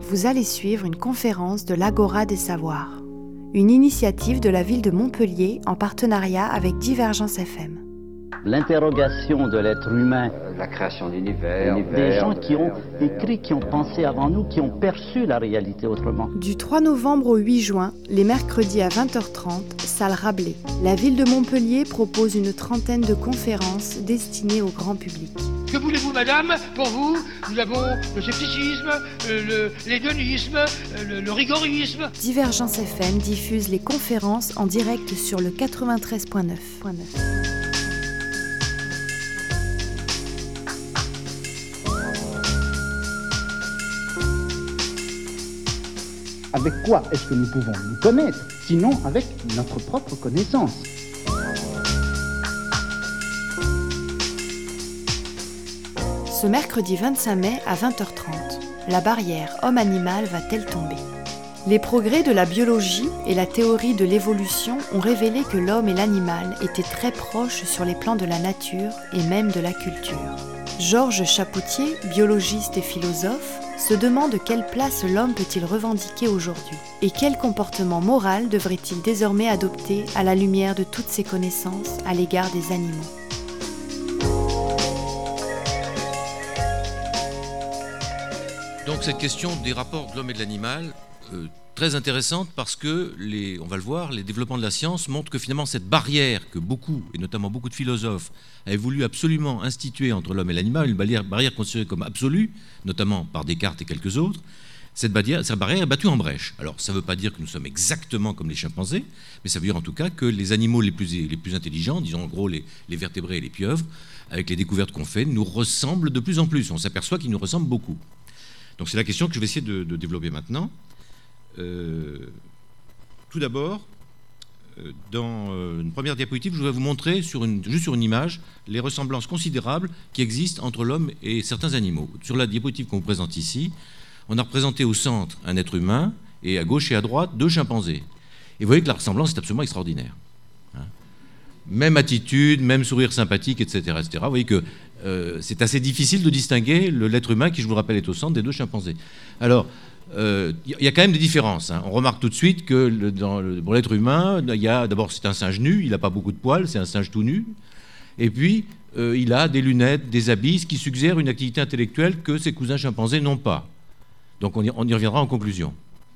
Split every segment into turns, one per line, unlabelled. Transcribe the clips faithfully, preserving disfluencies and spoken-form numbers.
vous allez suivre une conférence de l'Agora des Savoirs, une initiative de la ville de Montpellier en partenariat avec Divergence F M.
L'interrogation de l'être humain,
la création d'univers,
des gens qui ont écrit, qui ont pensé avant nous, qui ont perçu la réalité autrement.
Du trois novembre au huit juin, les mercredis à vingt heures trente, salle Rabelais. La ville de Montpellier propose une trentaine de conférences destinées au grand public.
Que voulez-vous, madame? Pour vous, nous avons le scepticisme, euh, le, l'hédonisme, euh, le, le rigorisme.
Divergence F M diffuse les conférences en direct sur le quatre-vingt-treize virgule neuf.
Avec quoi est-ce que nous pouvons nous connaître, sinon avec notre propre connaissance?
Ce mercredi vingt-cinq mai à vingt heures trente, la barrière homme-animal va-t-elle tomber? Les progrès de la biologie et la théorie de l'évolution ont révélé que l'homme et l'animal étaient très proches sur les plans de la nature et même de la culture. Georges Chapoutier, biologiste et philosophe, se demande quelle place l'homme peut-il revendiquer aujourd'hui et quel comportement moral devrait-il désormais adopter à la lumière de toutes ses connaissances à l'égard des animaux.
Donc cette question des rapports de l'homme et de l'animal, euh, très intéressante parce que, les, on va le voir, les développements de la science montrent que finalement cette barrière que beaucoup, et notamment beaucoup de philosophes, avaient voulu absolument instituer entre l'homme et l'animal, une barrière, barrière considérée comme absolue, notamment par Descartes et quelques autres, cette barrière, cette barrière est battue en brèche. Alors ça ne veut pas dire que nous sommes exactement comme les chimpanzés, mais ça veut dire en tout cas que les animaux les plus, les plus intelligents, disons en gros les, les vertébrés et les pieuvres, avec les découvertes qu'on fait, nous ressemblent de plus en plus. On s'aperçoit qu'ils nous ressemblent beaucoup. Donc c'est la question que je vais essayer de, de développer maintenant. Euh, tout d'abord, euh, dans euh, une première diapositive, je vais vous montrer, sur une, juste sur une image, les ressemblances considérables qui existent entre l'homme et certains animaux. Sur la diapositive qu'on vous présente ici, on a représenté au centre un être humain et à gauche et à droite deux chimpanzés. Et vous voyez que la ressemblance est absolument extraordinaire. Hein ? Même attitude, même sourire sympathique, et cetera, et cetera. Vous voyez que euh, c'est assez difficile de distinguer le, l'être humain qui, je vous le rappelle, est au centre des deux chimpanzés. Alors, il euh, y a quand même des différences. Hein. On remarque tout de suite que le, dans le, pour l'être humain, il y a, d'abord, c'est un singe nu, il n'a pas beaucoup de poils, c'est un singe tout nu. Et puis, euh, il a des lunettes, des habits, ce qui suggère une activité intellectuelle que ses cousins chimpanzés n'ont pas. Donc, on y, on y reviendra en conclusion.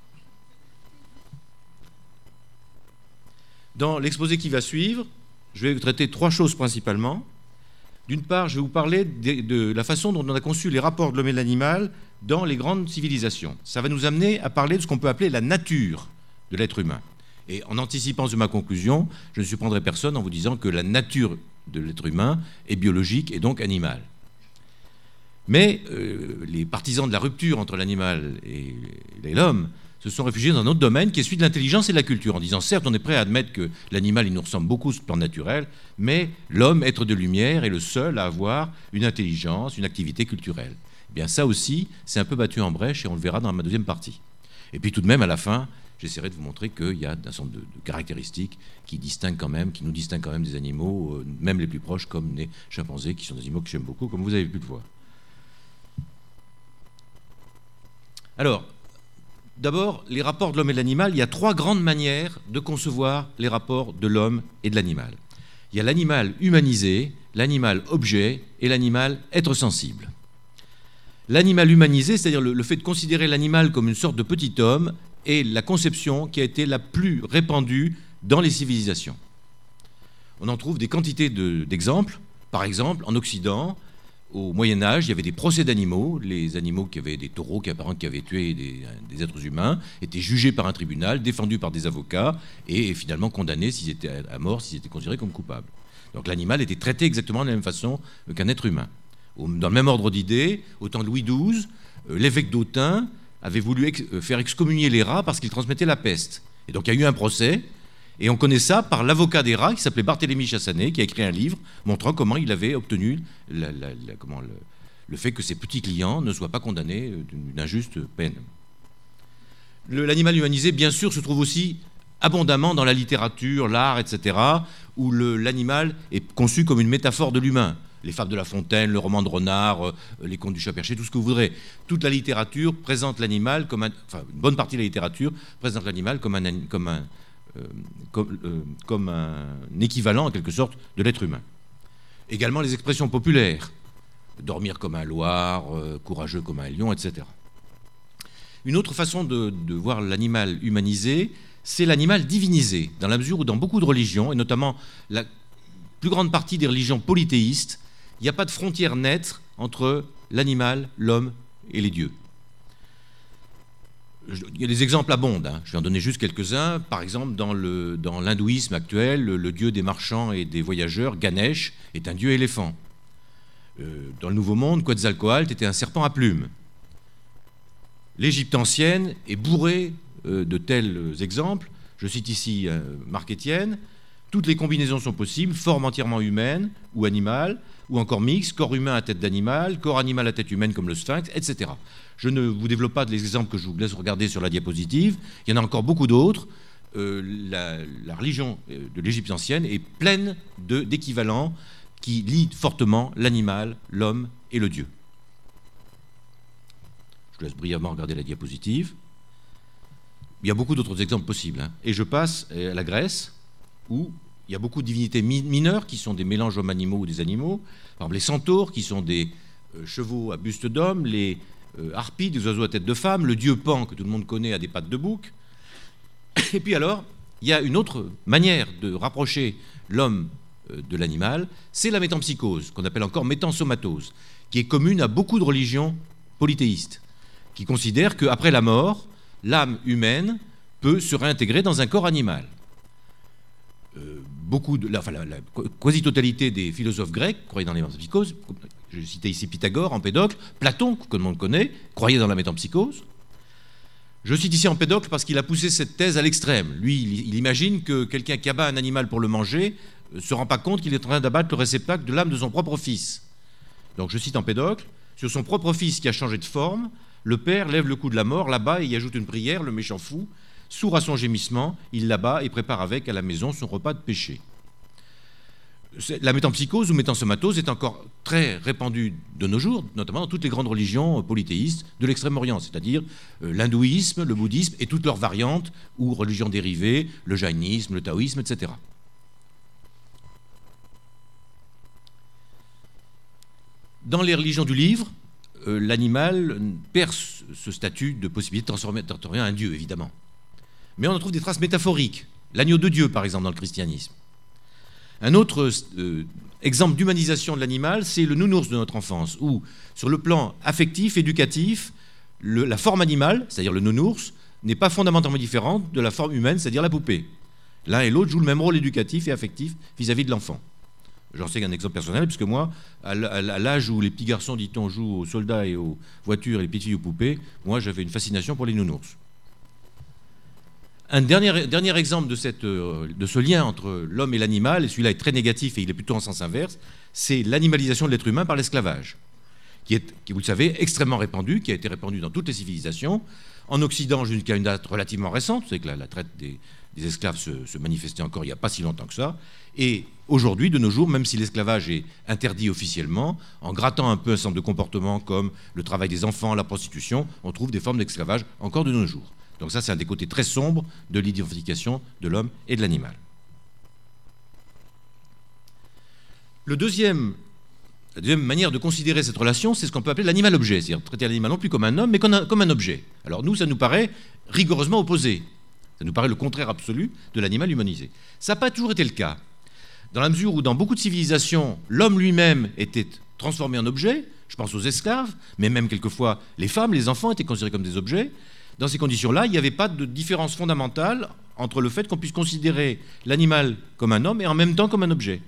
Dans l'exposé qui va suivre, je vais traiter trois choses principalement. D'une part, je vais vous parler de, de la façon dont on a conçu les rapports de l'homme et de l'animal dans les grandes civilisations. Ça va nous amener à parler de ce qu'on peut appeler la nature de l'être humain. Et en anticipant de ma conclusion, je ne surprendrai personne en vous disant que la nature de l'être humain est biologique et donc animale. Mais euh, les partisans de la rupture entre l'animal et, et l'homme se sont réfugiés dans un autre domaine qui est celui de l'intelligence et de la culture, en disant certes on est prêt à admettre que l'animal il nous ressemble beaucoup sur le plan naturel, mais l'homme, être de lumière, est le seul à avoir une intelligence, une activité culturelle. Eh bien ça aussi, c'est un peu battu en brèche et on le verra dans ma deuxième partie. Et puis tout de même, à la fin, j'essaierai de vous montrer qu'il y a un certain nombre de, de caractéristiques qui distinguent quand même, qui nous distinguent quand même des animaux, euh, même les plus proches, comme les chimpanzés, qui sont des animaux que j'aime beaucoup, comme vous avez pu le voir. Alors, d'abord, les rapports de l'homme et de l'animal, il y a trois grandes manières de concevoir les rapports de l'homme et de l'animal. Il y a l'animal humanisé, l'animal objet et l'animal être sensible. L'animal humanisé, c'est-à-dire le, le fait de considérer l'animal comme une sorte de petit homme, est la conception qui a été la plus répandue dans les civilisations. On en trouve des quantités de, d'exemples. Par exemple, en Occident, au Moyen-Âge, il y avait des procès d'animaux. Les animaux qui avaient des taureaux qui, apparemment, qui avaient tué des, des êtres humains étaient jugés par un tribunal, défendus par des avocats et finalement condamnés s'ils étaient à mort, s'ils étaient considérés comme coupables. Donc l'animal était traité exactement de la même façon qu'un être humain. Dans le même ordre d'idées, au temps de Louis douze, l'évêque d'Autun avait voulu ex- faire excommunier les rats parce qu'ils transmettaient la peste. Et donc il y a eu un procès. Et on connaît ça par l'avocat des rats qui s'appelait Barthélemy Chassanet, qui a écrit un livre montrant comment il avait obtenu la, la, la, comment le, le fait que ses petits clients ne soient pas condamnés d'une injuste peine. Le, l'animal humanisé, bien sûr, se trouve aussi abondamment dans la littérature, l'art, et cetera, où le, l'animal est conçu comme une métaphore de l'humain. les fables de La Fontaine, le roman de Renard, euh, les contes du chat perché, tout ce que vous voudrez. Toute la littérature présente l'animal comme un, enfin, une bonne partie de la littérature présente l'animal comme un, comme un, euh, comme, euh, comme un équivalent, en quelque sorte, de l'être humain. Également les expressions populaires, dormir comme un loir, euh, courageux comme un lion, et cetera. Une autre façon de, de voir l'animal humanisé, c'est l'animal divinisé, dans la mesure où dans beaucoup de religions, et notamment la plus grande partie des religions polythéistes, il n'y a pas de frontière nette entre l'animal, l'homme et les dieux. Il y a des exemples abondent, hein. Je vais en donner juste quelques-uns. Par exemple, dans, le, dans l'hindouisme actuel, le, le dieu des marchands et des voyageurs, Ganesh, est un dieu éléphant. Euh, dans le Nouveau Monde, Quetzalcoatl était un serpent à plumes. L'Égypte ancienne est bourrée euh, de tels exemples. Je cite ici euh, Marc Étienne. Toutes les combinaisons sont possibles, forme entièrement humaine ou animale, ou encore mixte, corps humain à tête d'animal, corps animal à tête humaine comme le sphinx, et cetera. Je ne vous développe pas les exemples que je vous laisse regarder sur la diapositive. Il y en a encore beaucoup d'autres. Euh, la, la religion de l'Égypte ancienne est pleine de, d'équivalents qui lient fortement l'animal, l'homme et le dieu. Je vous laisse brièvement regarder la diapositive. Il y a beaucoup d'autres exemples possibles, hein. Et je passe à la Grèce, où il y a beaucoup de divinités mineures qui sont des mélanges hommes-animaux ou des animaux. Par exemple, les centaures, qui sont des euh, chevaux à buste d'homme, les euh, harpies, des oiseaux à tête de femme, le dieu Pan, que tout le monde connaît, a des pattes de bouc. Et puis alors, il y a une autre manière de rapprocher l'homme euh, de l'animal, c'est la métempsychose, qu'on appelle encore métensomatose, qui est commune à beaucoup de religions polythéistes, qui considèrent qu'après la mort, l'âme humaine peut se réintégrer dans un corps animal. Euh, beaucoup de, la, enfin, la, la quasi-totalité des philosophes grecs croyaient dans les métempsychoses. Je citais ici Pythagore, Empédocle, Platon, que tout le monde connaît, croyait dans la métempsychose. Je cite ici Empédocle parce qu'il a poussé cette thèse à l'extrême. Lui, il, il imagine que quelqu'un qui abat un animal pour le manger ne euh, se rend pas compte qu'il est en train d'abattre le réceptacle de l'âme de son propre fils. Donc je cite Empédocle, sur son propre fils qui a changé de forme, le père lève le coup de la mort, l'abat et y ajoute une prière, le méchant fou. Sourd à son gémissement, il l'abat et prépare avec à la maison son repas de péché. La métempsychose ou métensomatose est encore très répandue de nos jours, notamment dans toutes les grandes religions polythéistes de l'Extrême-Orient, c'est-à-dire l'hindouisme, le bouddhisme et toutes leurs variantes ou religions dérivées, le jaïnisme, le taoïsme, et cetera. Dans les religions du livre, euh, l'animal perd ce statut de possibilité de transformer, de transformer un dieu, évidemment. Mais on en trouve des traces métaphoriques. L'agneau de Dieu, par exemple, dans le christianisme. Un autre euh, exemple d'humanisation de l'animal, c'est le nounours de notre enfance, où, sur le plan affectif, éducatif, le, la forme animale, c'est-à-dire le nounours, n'est pas fondamentalement différente de la forme humaine, c'est-à-dire la poupée. L'un et l'autre jouent le même rôle éducatif et affectif vis-à-vis de l'enfant. J'en sais un exemple personnel, puisque moi, à l'âge où les petits garçons, dit-on, jouent aux soldats et aux voitures et les petites filles aux poupées, moi, j'avais une fascination pour les nounours. Un dernier, dernier exemple de, cette, de ce lien entre l'homme et l'animal, et celui-là est très négatif et il est plutôt en sens inverse, c'est l'animalisation de l'être humain par l'esclavage, qui est, qui, vous le savez, extrêmement répandu, qui a été répandu dans toutes les civilisations. En Occident, jusqu'à une date relativement récente, c'est que la, la traite des, des esclaves se, se manifestait encore il n'y a pas si longtemps que ça. Et aujourd'hui, de nos jours, même si l'esclavage est interdit officiellement, en grattant un peu un certain nombre de comportements comme le travail des enfants, la prostitution, on trouve des formes d'esclavage encore de nos jours. Donc ça, c'est un des côtés très sombres de l'identification de l'homme et de l'animal. Le deuxième, la deuxième manière de considérer cette relation, c'est ce qu'on peut appeler l'animal-objet, c'est-à-dire traiter l'animal non plus comme un homme, mais comme un, comme un objet. Alors nous, ça nous paraît rigoureusement opposé. Ça nous paraît le contraire absolu de l'animal humanisé. Ça n'a pas toujours été le cas. Dans la mesure où, dans beaucoup de civilisations, l'homme lui-même était transformé en objet, je pense aux esclaves, mais même quelquefois les femmes, les enfants étaient considérés comme des objets. Dans ces conditions-là, il n'y avait pas de différence fondamentale entre le fait qu'on puisse considérer l'animal comme un homme et en même temps comme un objet.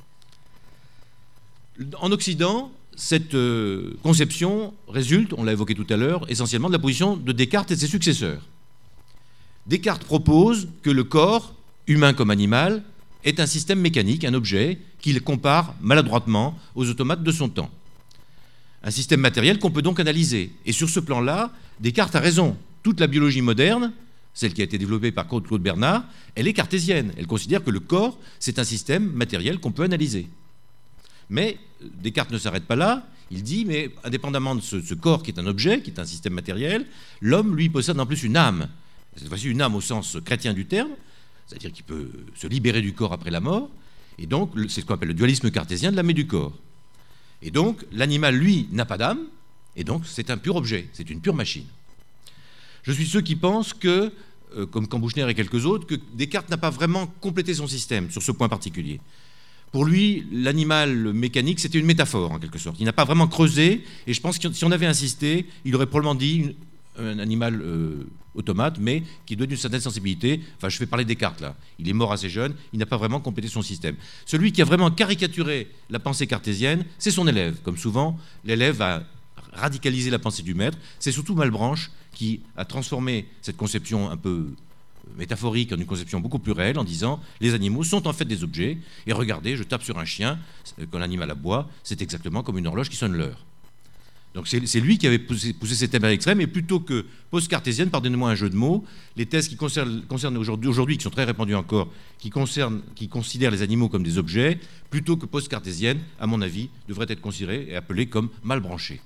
En Occident, cette euh, conception résulte, on l'a évoqué tout à l'heure, essentiellement de la position de Descartes et de ses successeurs. Descartes propose que le corps, humain comme animal, est un système mécanique, un objet, qu'il compare maladroitement aux automates de son temps. Un système matériel qu'on peut donc analyser. Et sur ce plan-là, Descartes a raison. Toute la biologie moderne, celle qui a été développée par Claude Bernard, elle est cartésienne. Elle considère que le corps, c'est un système matériel qu'on peut analyser. Mais Descartes ne s'arrête pas là. Il dit, mais indépendamment de ce, ce corps qui est un objet, qui est un système matériel, l'homme, lui, possède en plus une âme. Cette fois-ci, une âme au sens chrétien du terme, c'est-à-dire qu'il peut se libérer du corps après la mort. Et donc, c'est ce qu'on appelle le dualisme cartésien de l'âme et du corps. Et donc, l'animal, lui, n'a pas d'âme, et donc c'est un pur objet, c'est une pure machine. Je suis ceux qui pensent que, euh, comme Kambouchner et quelques autres, que Descartes n'a pas vraiment complété son système sur ce point particulier. Pour lui, l'animal mécanique, c'était une métaphore, en quelque sorte. Il n'a pas vraiment creusé, et je pense que si on avait insisté, il aurait probablement dit une, un animal euh, automate, mais qui doit d'une certaine sensibilité. Enfin, je fais parler de Descartes, là. Il est mort assez jeune, il n'a pas vraiment complété son système. Celui qui a vraiment caricaturé la pensée cartésienne, c'est son élève. Comme souvent, l'élève a radicalisé la pensée du maître. C'est surtout Malebranche qui a transformé cette conception un peu métaphorique en une conception beaucoup plus réelle en disant les animaux sont en fait des objets et regardez, je tape sur un chien, quand l'animal aboie, c'est exactement comme une horloge qui sonne l'heure. Donc c'est, c'est lui qui avait poussé, poussé ces thèmes à l'extrême, et plutôt que post-cartésienne, pardonnez-moi un jeu de mots, les thèses qui concernent, concernent aujourd'hui, aujourd'hui, qui sont très répandues encore, qui, concernent, qui considèrent les animaux comme des objets, plutôt que post-cartésienne, à mon avis, devraient être considérées et appelées comme mal branchées.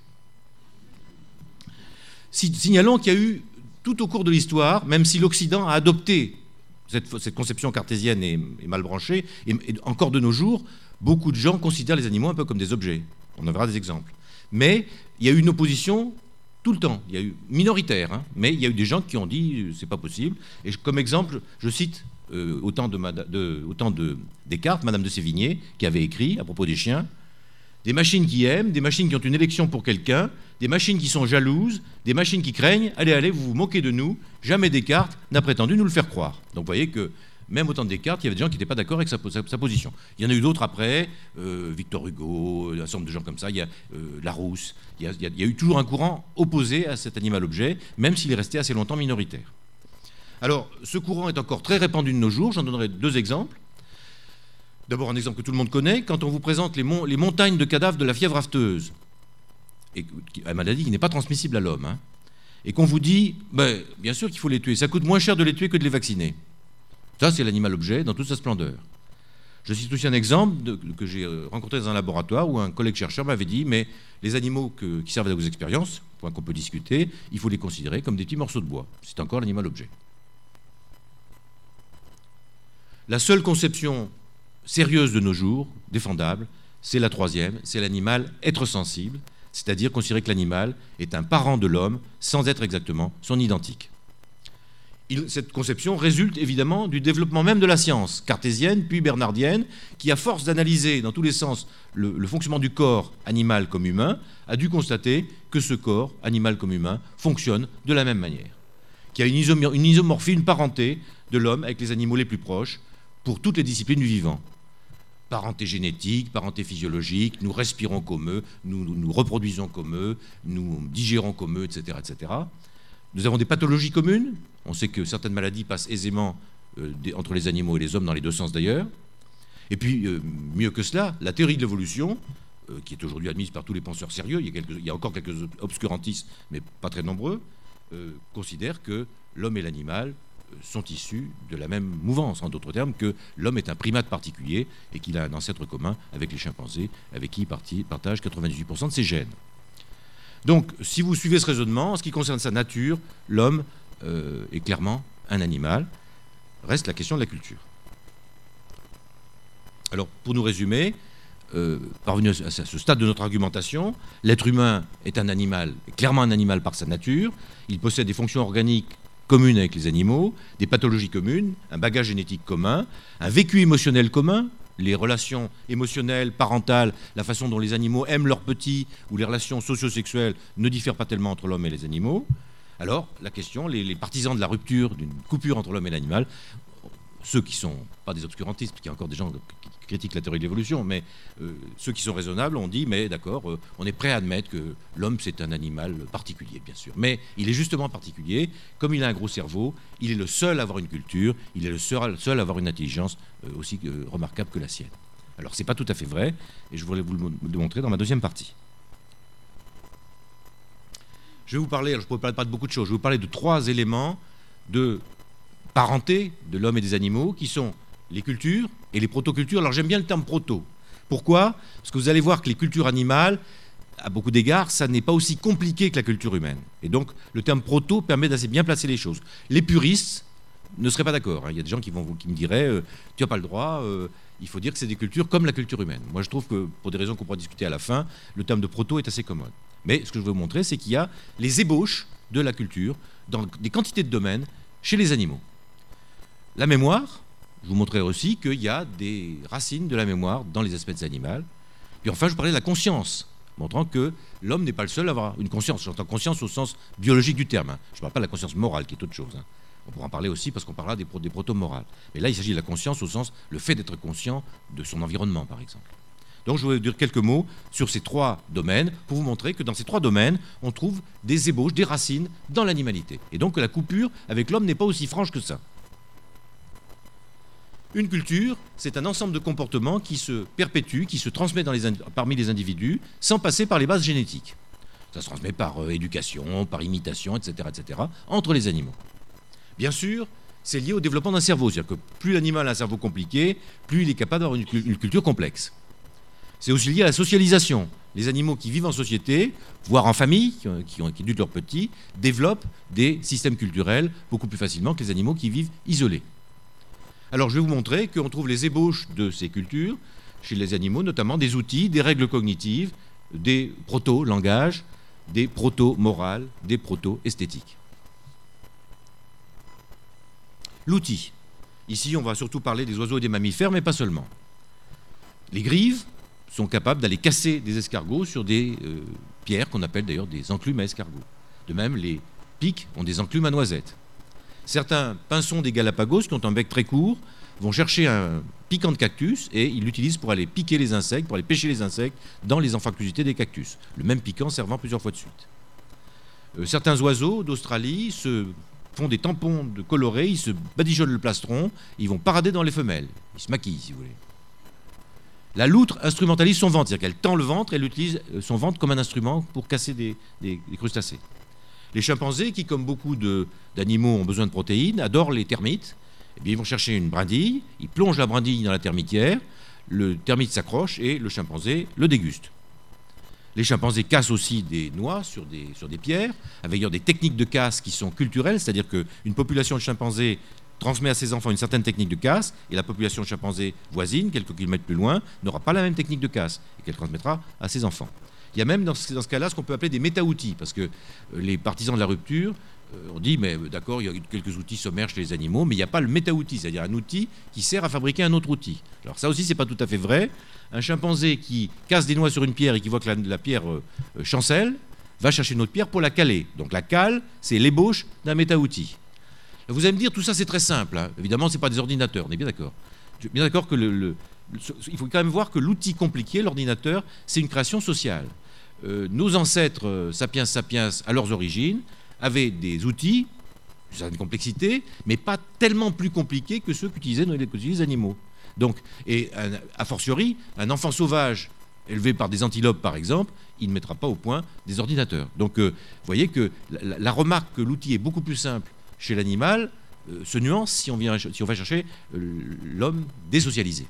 Signalons qu'il y a eu tout au cours de l'histoire, même si l'Occident a adopté cette, cette conception cartésienne et, et mal branchée, et, et encore de nos jours, beaucoup de gens considèrent les animaux un peu comme des objets. On en verra des exemples. Mais il y a eu une opposition tout le temps. Il y a eu minoritaire, hein, mais il y a eu des gens qui ont dit c'est pas possible. Et comme exemple, je cite euh, au temps de, de, au temps de Descartes, Madame de Sévigné, qui avait écrit à propos des chiens. Des machines qui aiment, des machines qui ont une élection pour quelqu'un, des machines qui sont jalouses, des machines qui craignent. Allez, allez, vous vous moquez de nous. Jamais Descartes n'a prétendu nous le faire croire. Donc vous voyez que même au temps de Descartes, il y avait des gens qui n'étaient pas d'accord avec sa, sa, sa position. Il y en a eu d'autres après, euh, Victor Hugo, un certain nombre de gens comme ça, il y a euh, Larousse. Il y a, il, y a, il y a eu toujours un courant opposé à cet animal-objet, même s'il est resté assez longtemps minoritaire. Alors, ce courant est encore très répandu de nos jours. J'en donnerai deux exemples. D'abord, un exemple que tout le monde connaît, quand on vous présente les, mon- les montagnes de cadavres de la fièvre afteuse, et, une maladie qui n'est pas transmissible à l'homme, hein, et qu'on vous dit, ben, bien sûr qu'il faut les tuer, ça coûte moins cher de les tuer que de les vacciner. Ça, c'est l'animal-objet dans toute sa splendeur. Je cite aussi un exemple de, que j'ai rencontré dans un laboratoire où un collègue chercheur m'avait dit, mais les animaux que, qui servent à vos expériences, point qu'on peut discuter, il faut les considérer comme des petits morceaux de bois. C'est encore l'animal-objet. La seule conception sérieuse de nos jours, défendable, c'est la troisième, c'est l'animal être sensible, c'est-à-dire considérer que l'animal est un parent de l'homme sans être exactement son identique. Il, cette conception résulte évidemment du développement même de la science, cartésienne puis bernardienne, qui à force d'analyser dans tous les sens le, le fonctionnement du corps animal comme humain, a dû constater que ce corps animal comme humain fonctionne de la même manière, qu'il y a une, isomor- une isomorphie, une parenté de l'homme avec les animaux les plus proches pour toutes les disciplines du vivant. Parenté génétique, parenté physiologique, nous respirons comme eux, nous, nous, nous reproduisons comme eux, nous digérons comme eux, et cetera, et cetera. Nous avons des pathologies communes. On sait que certaines maladies passent aisément euh, des, entre les animaux et les hommes, dans les deux sens d'ailleurs. Et puis, euh, mieux que cela, la théorie de l'évolution, euh, qui est aujourd'hui admise par tous les penseurs sérieux, il y a, quelques, il y a encore quelques obscurantistes, mais pas très nombreux, euh, considère que l'homme et l'animal sont issus de la même mouvance, en d'autres termes, que l'homme est un primate particulier et qu'il a un ancêtre commun avec les chimpanzés, avec qui il partage quatre-vingt-dix-huit pour cent de ses gènes. Donc, si vous suivez ce raisonnement, en ce qui concerne sa nature, l'homme euh, est clairement un animal. Reste la question de la culture. Alors, pour nous résumer, euh, parvenu à ce stade de notre argumentation, l'être humain est un animal, est clairement un animal par sa nature. Il possède des fonctions organiques communes avec les animaux, des pathologies communes, un bagage génétique commun, un vécu émotionnel commun, les relations émotionnelles, parentales, la façon dont les animaux aiment leurs petits, ou les relations socio-sexuelles ne diffèrent pas tellement entre l'homme et les animaux. Alors, la question, les, les partisans de la rupture, d'une coupure entre l'homme et l'animal, ceux qui ne sont pas des obscurantistes, parce qu'il y a encore des gens qui critiquent la théorie de l'évolution, mais euh, ceux qui sont raisonnables ont dit, mais d'accord, euh, on est prêt à admettre que l'homme, c'est un animal particulier, bien sûr. Mais il est justement particulier, comme il a un gros cerveau, il est le seul à avoir une culture, il est le seul, seul à avoir une intelligence euh, aussi euh, remarquable que la sienne. Alors, ce n'est pas tout à fait vrai, et je voulais vous le démontrer dans ma deuxième partie. Je vais vous parler, alors je ne pourrais pas de beaucoup de choses, je vais vous parler de trois éléments de parenté de l'homme et des animaux, qui sont les cultures et les protocultures. Alors j'aime bien le terme proto. Pourquoi? Parce que vous allez voir que les cultures animales, à beaucoup d'égards, ça n'est pas aussi compliqué que la culture humaine. Et donc, le terme proto permet d'assez bien placer les choses. Les puristes ne seraient pas d'accord. Hein. Il y a des gens qui, vont, qui me diraient euh, tu n'as pas le droit, euh, il faut dire que c'est des cultures comme la culture humaine. Moi, je trouve que, pour des raisons qu'on pourra discuter à la fin, le terme de proto est assez commode. Mais ce que je veux vous montrer, c'est qu'il y a les ébauches de la culture dans des quantités de domaines chez les animaux. La mémoire, je vous montrerai aussi qu'il y a des racines de la mémoire dans les espèces animales. Puis enfin, je vous parlais de la conscience, montrant que l'homme n'est pas le seul à avoir une conscience. J'entends conscience au sens biologique du terme. Hein. Je ne parle pas de la conscience morale, qui est autre chose. Hein. On pourra en parler aussi parce qu'on parlera des, pro des proto-morales. Mais là, il s'agit de la conscience au sens, le fait d'être conscient de son environnement, par exemple. Donc, je voudrais dire quelques mots sur ces trois domaines pour vous montrer que dans ces trois domaines, on trouve des ébauches, des racines dans l'animalité. Et donc, que la coupure avec l'homme n'est pas aussi franche que ça. Une culture, c'est un ensemble de comportements qui se perpétuent, qui se transmet dans les parmi les individus sans passer par les bases génétiques. Ça se transmet par euh, éducation, par imitation, et cetera, et cetera, entre les animaux. Bien sûr, c'est lié au développement d'un cerveau. C'est-à-dire que plus l'animal a un cerveau compliqué, plus il est capable d'avoir une, une culture complexe. C'est aussi lié à la socialisation. Les animaux qui vivent en société, voire en famille, qui, qui, ont, qui éduquent leurs petits, développent des systèmes culturels beaucoup plus facilement que les animaux qui vivent isolés. Alors je vais vous montrer qu'on trouve les ébauches de ces cultures chez les animaux, notamment des outils, des règles cognitives, des proto-langages, des proto-morales, des proto-esthétiques. L'outil. Ici, on va surtout parler des oiseaux et des mammifères, mais pas seulement. Les grives sont capables d'aller casser des escargots sur des euh, pierres qu'on appelle d'ailleurs des enclumes à escargots. De même, les pics ont des enclumes à noisettes. Certains pinsons des Galapagos, qui ont un bec très court, vont chercher un piquant de cactus et ils l'utilisent pour aller piquer les insectes, pour aller pêcher les insectes dans les anfractuosités des cactus. Le même piquant servant plusieurs fois de suite. Euh, certains oiseaux d'Australie se font des tampons de colorés, ils se badigeonnent le plastron, ils vont parader dans les femelles. Ils se maquillent, si vous voulez. La loutre instrumentalise son ventre, c'est-à-dire qu'elle tend le ventre et elle utilise son ventre comme un instrument pour casser des, des, des crustacés. Les chimpanzés, qui comme beaucoup d'animaux ont besoin de protéines, adorent les termites. Eh bien, ils vont chercher une brindille, ils plongent la brindille dans la termitière, le termite s'accroche et le chimpanzé le déguste. Les chimpanzés cassent aussi des noix sur des, sur des pierres, avec des techniques de casse qui sont culturelles, c'est-à-dire qu'une population de chimpanzés transmet à ses enfants une certaine technique de casse, et la population de chimpanzés voisine, quelques kilomètres plus loin, n'aura pas la même technique de casse, et qu'elle transmettra à ses enfants. Il y a même dans ce, dans ce cas-là ce qu'on peut appeler des méta-outils, parce que les partisans de la rupture, euh, on dit, mais d'accord, il y a quelques outils sommaires chez les animaux, mais il n'y a pas le méta-outil, c'est-à-dire un outil qui sert à fabriquer un autre outil. Alors ça aussi, c'est pas tout à fait vrai. Un chimpanzé qui casse des noix sur une pierre et qui voit que la, la pierre euh, chancelle, va chercher une autre pierre pour la caler. Donc la cale, c'est l'ébauche d'un méta-outil. Vous allez me dire, tout ça, c'est très simple. Hein. Évidemment, ce n'est pas des ordinateurs, on est bien d'accord. Je suis bien d'accord que le, le, le, il faut quand même voir que l'outil compliqué, l'ordinateur, c'est une création sociale. Euh, nos ancêtres, euh, sapiens sapiens, à leurs origines, avaient des outils, d'une certaine complexité, mais pas tellement plus compliqués que ceux qu'utilisaient les animaux. Donc, et un, a fortiori, un enfant sauvage élevé par des antilopes, par exemple, il ne mettra pas au point des ordinateurs. Donc, euh, vous voyez que la, la remarque que l'outil est beaucoup plus simple chez l'animal euh, se nuance si on, vient, si on va chercher euh, l'homme désocialisé.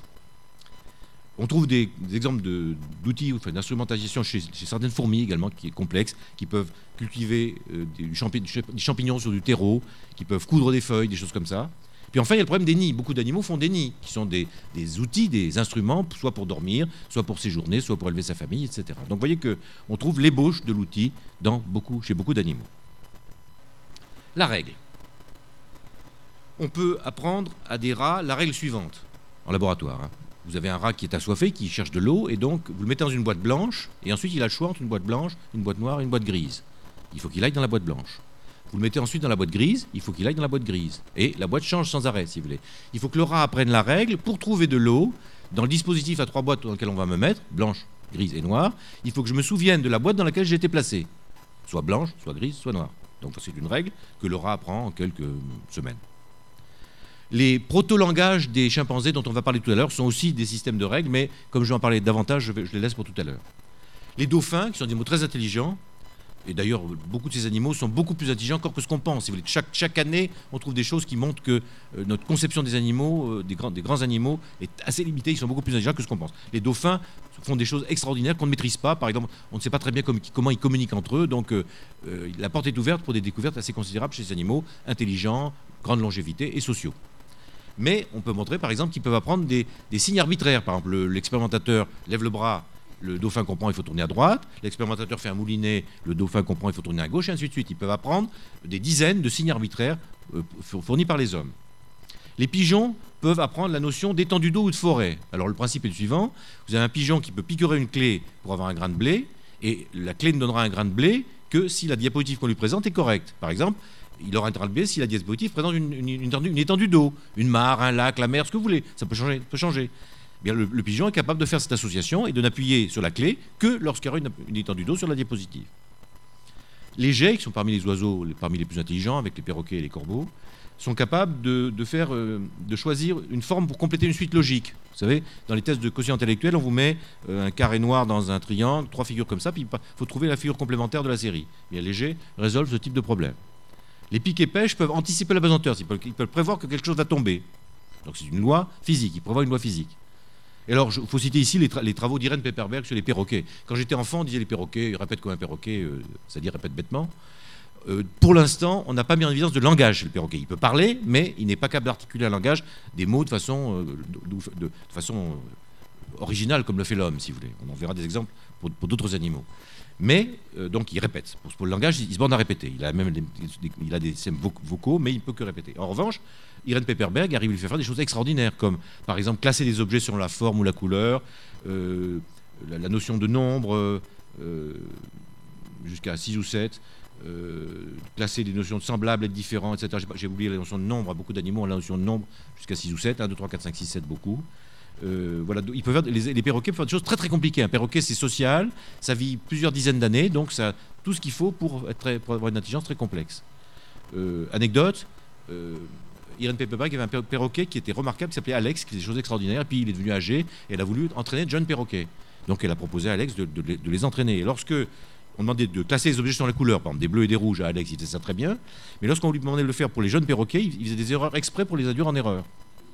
On trouve des, des exemples d'outils, enfin, d'instrumentalisation chez, chez certaines fourmis également, qui est complexe, qui peuvent cultiver euh, des, champi des champignons sur du terreau, qui peuvent coudre des feuilles, des choses comme ça. Puis enfin, il y a le problème des nids. Beaucoup d'animaux font des nids, qui sont des, des outils, des instruments, soit pour dormir, soit pour séjourner, soit pour élever sa famille, et cetera. Donc vous voyez qu'on trouve l'ébauche de l'outil beaucoup, chez beaucoup d'animaux. La règle. On peut apprendre à des rats la règle suivante, en laboratoire. Hein. Vous avez un rat qui est assoiffé, qui cherche de l'eau, et donc vous le mettez dans une boîte blanche, et ensuite il a le choix entre une boîte blanche, une boîte noire et une boîte grise. Il faut qu'il aille dans la boîte blanche. Vous le mettez ensuite dans la boîte grise, il faut qu'il aille dans la boîte grise. Et la boîte change sans arrêt, si vous voulez. Il faut que le rat apprenne la règle pour trouver de l'eau dans le dispositif à trois boîtes dans lequel on va me mettre, blanche, grise et noire. Il faut que je me souvienne de la boîte dans laquelle j'ai été placé, soit blanche, soit grise, soit noire. Donc c'est une règle que le rat apprend en quelques semaines. Les proto-langages des chimpanzés dont on va parler tout à l'heure sont aussi des systèmes de règles, mais comme je vais en parler davantage, je, vais, je les laisse pour tout à l'heure. Les dauphins, qui sont des mots très intelligents, Et d'ailleurs, beaucoup de ces animaux sont beaucoup plus intelligents encore que ce qu'on pense. Si vous voulez. Chaque, chaque année, on trouve des choses qui montrent que euh, notre conception des animaux, euh, des, grands, des grands animaux, est assez limitée. Ils sont beaucoup plus intelligents que ce qu'on pense. Les dauphins font des choses extraordinaires qu'on ne maîtrise pas. Par exemple, on ne sait pas très bien comme, comment ils communiquent entre eux. Donc, euh, euh, la porte est ouverte pour des découvertes assez considérables chez ces animaux intelligents, grande longévité et sociaux. Mais on peut montrer, par exemple, qu'ils peuvent apprendre des, des signes arbitraires. Par exemple, l'expérimentateur lève le bras. Le dauphin comprend, il faut tourner à droite. L'expérimentateur fait un moulinet, le dauphin comprend, il faut tourner à gauche, et ainsi de suite. Ils peuvent apprendre des dizaines de signes arbitraires euh, fournis par les hommes. Les pigeons peuvent apprendre la notion d'étendue d'eau ou de forêt. Alors le principe est le suivant. Vous avez un pigeon qui peut picorer une clé pour avoir un grain de blé, et la clé ne donnera un grain de blé que si la diapositive qu'on lui présente est correcte. Par exemple, il aura un grain de blé si la diapositive présente une, une, une, une étendue d'eau, une mare, un lac, la mer, ce que vous voulez. Ça peut changer. Peut changer. Bien, le, le pigeon est capable de faire cette association et de n'appuyer sur la clé que lorsqu'il y aura une, une étendue d'eau sur la diapositive. Les geais, qui sont parmi les oiseaux les, parmi les plus intelligents, avec les perroquets et les corbeaux, sont capables de, de, faire, euh, de choisir une forme pour compléter une suite logique. Vous savez, dans les tests de quotient intellectuel, on vous met euh, un carré noir dans un triangle, trois figures comme ça, puis il faut trouver la figure complémentaire de la série. Et les geais résolvent ce type de problème. Les pics et pêches peuvent anticiper la pesanteur, ils peuvent, ils peuvent prévoir que quelque chose va tomber. Donc c'est une loi physique, ils prévoient une loi physique. Et alors, il faut citer ici les, tra les travaux d'Irene Pepperberg sur les perroquets. Quand j'étais enfant, on disait les perroquets, ils répètent comme un perroquet, euh, c'est-à-dire répètent bêtement. Euh, pour l'instant, on n'a pas mis en évidence de langage chez le perroquet. Il peut parler, mais il n'est pas capable d'articuler un langage, des mots de façon, euh, de, de, de façon originale, comme le fait l'homme, si vous voulez. On en verra des exemples pour, pour d'autres animaux. Mais, euh, donc, il répète. Pour, pour le langage, il se borne à répéter. Il a même des, des, il a des systèmes vocaux, mais il ne peut que répéter. En revanche, Irene Pepperberg arrive à lui faire faire des choses extraordinaires, comme, par exemple, classer des objets selon la forme ou la couleur, euh, la, la notion de nombre, euh, jusqu'à six ou sept, euh, classer des notions de semblables et de différents, et cetera. J'ai oublié la notion de nombre. À beaucoup d'animaux, on a la notion de nombre jusqu'à six ou sept. un, deux, trois, quatre, cinq, six, sept, beaucoup. Euh, voilà, ils peuvent faire, les, les perroquets peuvent faire des choses très très compliquées. Un perroquet, c'est social, ça vit plusieurs dizaines d'années, donc ça a tout ce qu'il faut pour, être très, pour avoir une intelligence très complexe. Euh, anecdote, euh, Irene Pepperberg avait un perroquet qui était remarquable, qui s'appelait Alex, qui faisait des choses extraordinaires, et puis il est devenu âgé, et elle a voulu entraîner de jeunes perroquets. Donc elle a proposé à Alex de, de, de les entraîner. Et lorsque on demandait de classer les objets selon la couleur, par exemple des bleus et des rouges à Alex, il faisait ça très bien, mais lorsqu'on lui demandait de le faire pour les jeunes perroquets, il faisait des erreurs exprès pour les induire en erreur.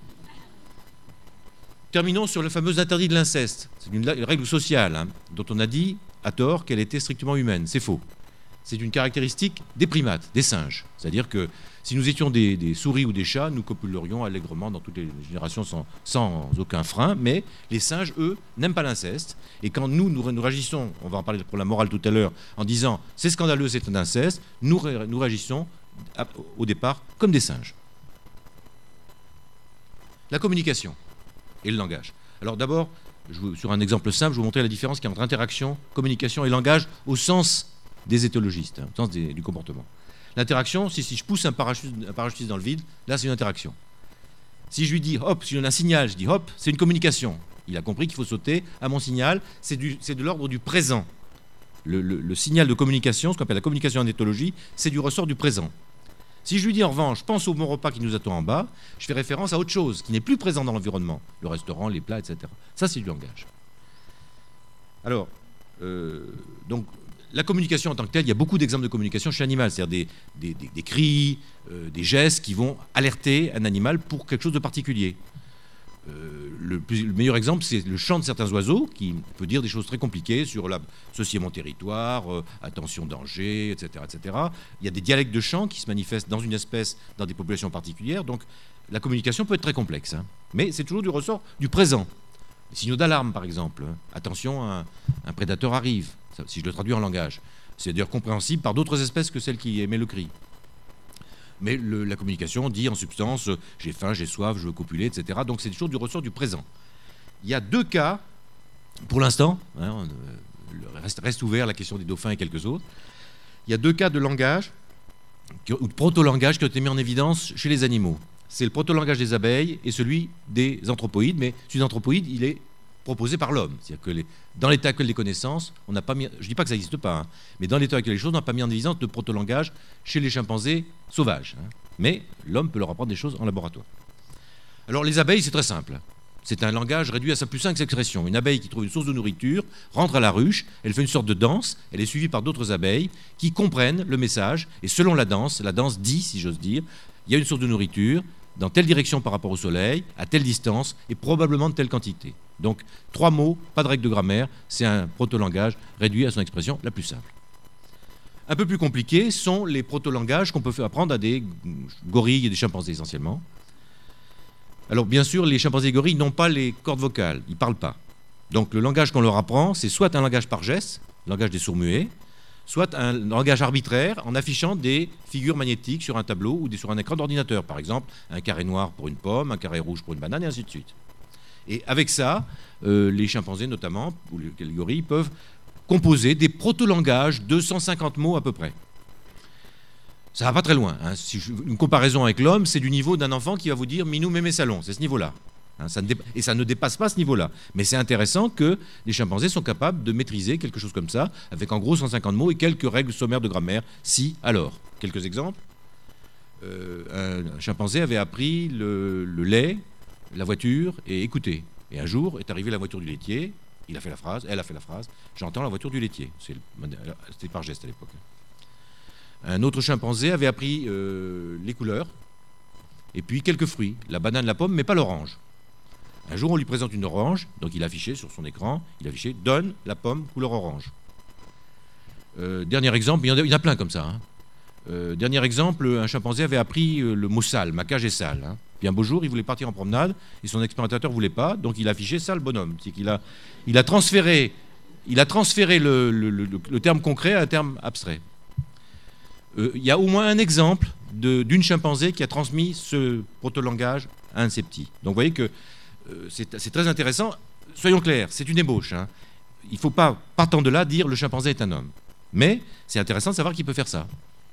Terminons sur le fameux interdit de l'inceste. C'est une, une règle sociale, hein, dont on a dit, à tort, qu'elle était strictement humaine. C'est faux. C'est une caractéristique des primates, des singes. C'est-à-dire que si nous étions des, des souris ou des chats, nous copulerions allègrement dans toutes les générations sans, sans aucun frein, mais les singes, eux, n'aiment pas l'inceste. Et quand nous, nous, nous réagissons, on va en parler pour la morale tout à l'heure, en disant « c'est scandaleux, c'est un inceste », nous, ré, nous réagissons à, au départ comme des singes. La communication et le langage. Alors d'abord, sur un exemple simple, je vais vous montrer la différence qu'il y a entre interaction, communication et langage au sens des éthologistes, hein, au sens des, du comportement. L'interaction, si, si je pousse un, parachute, un parachutiste dans le vide, là c'est une interaction. Si je lui dis hop, si je donne un signal, je dis hop, c'est une communication. Il a compris qu'il faut sauter à mon signal, c'est de l'ordre du présent. Le, le, le signal de communication, ce qu'on appelle la communication en éthologie, c'est du ressort du présent. Si je lui dis en revanche, pense au bon repas qui nous attend en bas, je fais référence à autre chose qui n'est plus présent dans l'environnement, le restaurant, les plats, et cetera. Ça, c'est du langage. Alors, euh, donc, la communication en tant que telle, il y a beaucoup d'exemples de communication chez l'animal, c'est-à-dire des, des, des, des cris, euh, des gestes qui vont alerter un animal pour quelque chose de particulier. Euh, le, plus, le meilleur exemple, c'est le chant de certains oiseaux, qui peut dire des choses très compliquées sur la, ceci est mon territoire, euh, attention, danger, et cetera, et cetera. Il y a des dialectes de chant qui se manifestent dans une espèce, dans des populations particulières, donc la communication peut être très complexe, hein. Mais c'est toujours du ressort du présent. Les signaux d'alarme, par exemple, hein. Attention, un, un prédateur arrive, ça, si je le traduis en langage. C'est d'ailleurs compréhensible par d'autres espèces que celles qui émettent le cri. Mais le, la communication dit en substance euh, j'ai faim, j'ai soif, je veux copuler, et cetera. Donc c'est toujours du ressort du présent. Il y a deux cas, pour l'instant, hein, euh, reste, reste ouvert la question des dauphins et quelques autres. Il y a deux cas de langage, ou de proto-langage qui ont été mis en évidence chez les animaux. C'est le proto-langage des abeilles et celui des anthropoïdes, mais celui des anthropoïdes, il est proposé par l'homme. C'est-à-dire que les, dans l'état actuel des connaissances, on n'a pas mis, je ne dis pas que ça n'existe pas, hein, mais dans l'état actuel des choses, on n'a pas mis en évidence de proto-langage chez les chimpanzés sauvages. Hein. Mais l'homme peut leur apprendre des choses en laboratoire. Alors les abeilles, c'est très simple. C'est un langage réduit à sa plus simple expression. Une abeille qui trouve une source de nourriture rentre à la ruche, elle fait une sorte de danse, elle est suivie par d'autres abeilles qui comprennent le message, et selon la danse, la danse dit, si j'ose dire, il y a une source de nourriture, dans telle direction par rapport au soleil, à telle distance, et probablement de telle quantité. Donc, trois mots, pas de règle de grammaire, c'est un proto-langage réduit à son expression la plus simple. Un peu plus compliqués sont les proto-langages qu'on peut faire apprendre à des gorilles et des chimpanzés essentiellement. Alors bien sûr, les chimpanzés et gorilles n'ont pas les cordes vocales, ils ne parlent pas. Donc le langage qu'on leur apprend, c'est soit un langage par geste, langage des sourds-muets, soit un langage arbitraire en affichant des figures magnétiques sur un tableau ou sur un écran d'ordinateur. Par exemple, un carré noir pour une pomme, un carré rouge pour une banane, et ainsi de suite. Et avec ça, euh, les chimpanzés notamment, ou les, les gorilles, peuvent composer des proto-langages, deux cent cinquante mots à peu près. Ça va pas très loin. Hein. Si je, une comparaison avec l'homme, c'est du niveau d'un enfant qui va vous dire « Minou, mémé, salon ». C'est ce niveau-là. Hein, ça ne dépa- et ça ne dépasse pas ce niveau-là. Mais c'est intéressant que les chimpanzés sont capables de maîtriser quelque chose comme ça, avec en gros cent cinquante mots et quelques règles sommaires de grammaire. Si, alors. Quelques exemples. Euh, un, un chimpanzé avait appris le, le lait, la voiture et écouter. Et un jour est arrivée la voiture du laitier. Il a fait la phrase, elle a fait la phrase. J'entends la voiture du laitier. C'est le, c'était par geste à l'époque. Un autre chimpanzé avait appris euh, les couleurs et puis quelques fruits, la banane, la pomme, mais pas l'orange. Un jour, on lui présente une orange, donc il affichait sur son écran, il affichait « Donne la pomme couleur orange ». Euh, dernier exemple, il y en a, il y en a plein comme ça. Hein. Euh, dernier exemple, un chimpanzé avait appris euh, le mot sale, ma cage est sale. Hein. Puis un beau jour, il voulait partir en promenade et son expérimentateur ne voulait pas, donc il affichait sale bonhomme. C'est qu'il a, il a transféré, il a transféré le, le, le, le terme concret à un terme abstrait. Euh, il y a au moins un exemple de, d'une chimpanzé qui a transmis ce proto-langage à un de ses petits. Donc vous voyez que euh, c'est, c'est très intéressant. Soyons clairs, c'est une ébauche. Hein. Il ne faut pas, partant de là, dire le chimpanzé est un homme. Mais c'est intéressant de savoir qu'il peut faire ça.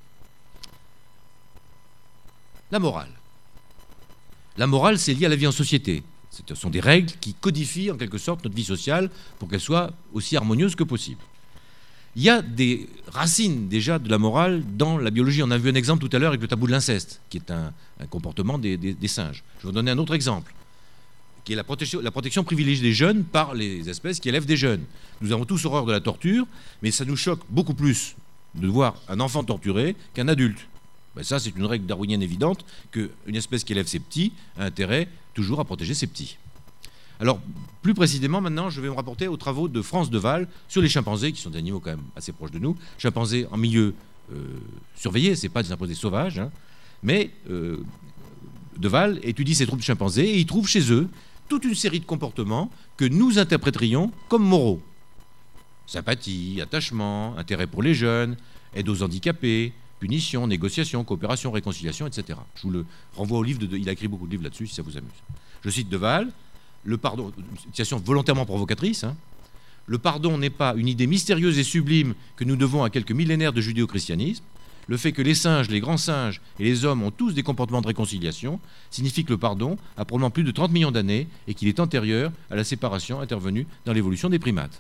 La morale. La morale, c'est lié à la vie en société. Ce sont des règles qui codifient en quelque sorte notre vie sociale pour qu'elle soit aussi harmonieuse que possible. Il y a des racines déjà de la morale dans la biologie. On a vu un exemple tout à l'heure avec le tabou de l'inceste, qui est un, un comportement des, des, des singes. Je vais vous donner un autre exemple, qui est la protection, la protection privilégiée des jeunes par les espèces qui élèvent des jeunes. Nous avons tous horreur de la torture, mais ça nous choque beaucoup plus de voir un enfant torturé qu'un adulte. Ben ça, c'est une règle darwinienne évidente, qu'une espèce qui élève ses petits a intérêt toujours à protéger ses petits. Alors, plus précisément, maintenant, je vais me rapporter aux travaux de France Deval sur les chimpanzés, qui sont des animaux quand même assez proches de nous. Chimpanzés en milieu euh, surveillé, ce n'est pas des chimpanzés sauvages, hein, mais euh, Deval étudie ces troupes de chimpanzés et il trouve chez eux toute une série de comportements que nous interpréterions comme moraux. Sympathie, attachement, intérêt pour les jeunes, aide aux handicapés, punition, négociation, coopération, réconciliation, et cetera. Je vous le renvoie au livre, de, il a écrit beaucoup de livres là-dessus, si ça vous amuse. Je cite Deval. Le pardon, une citation volontairement provocatrice, hein. Le pardon n'est pas une idée mystérieuse et sublime que nous devons à quelques millénaires de judéo-christianisme. Le fait que les singes, les grands singes et les hommes ont tous des comportements de réconciliation signifie que le pardon a probablement plus de trente millions d'années et qu'il est antérieur à la séparation intervenue dans l'évolution des primates.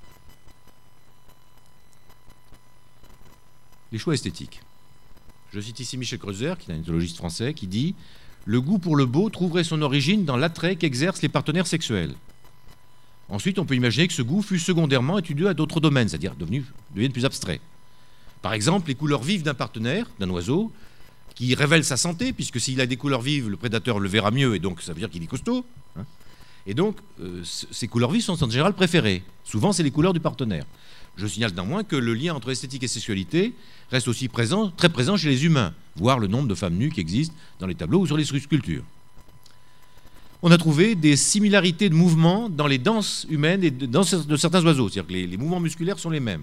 Les choix esthétiques. Je cite ici Michel Kreuzer, qui est un ethnologiste français, qui dit « Le goût pour le beau trouverait son origine dans l'attrait qu'exercent les partenaires sexuels. Ensuite, on peut imaginer que ce goût fut secondairement étudié à d'autres domaines, c'est-à-dire devenu, devienne plus abstrait. Par exemple, les couleurs vives d'un partenaire, d'un oiseau, qui révèle sa santé, puisque s'il a des couleurs vives, le prédateur le verra mieux, et donc ça veut dire qu'il est costaud. Hein. Et donc, euh, ces couleurs vives sont en général préférées. Souvent, c'est les couleurs du partenaire. Je signale néanmoins que le lien entre esthétique et sexualité reste aussi présent, très présent chez les humains, voire le nombre de femmes nues qui existent dans les tableaux ou sur les sculptures. On a trouvé des similarités de mouvements dans les danses humaines et de, danses de certains oiseaux, c'est-à-dire que les, les mouvements musculaires sont les mêmes.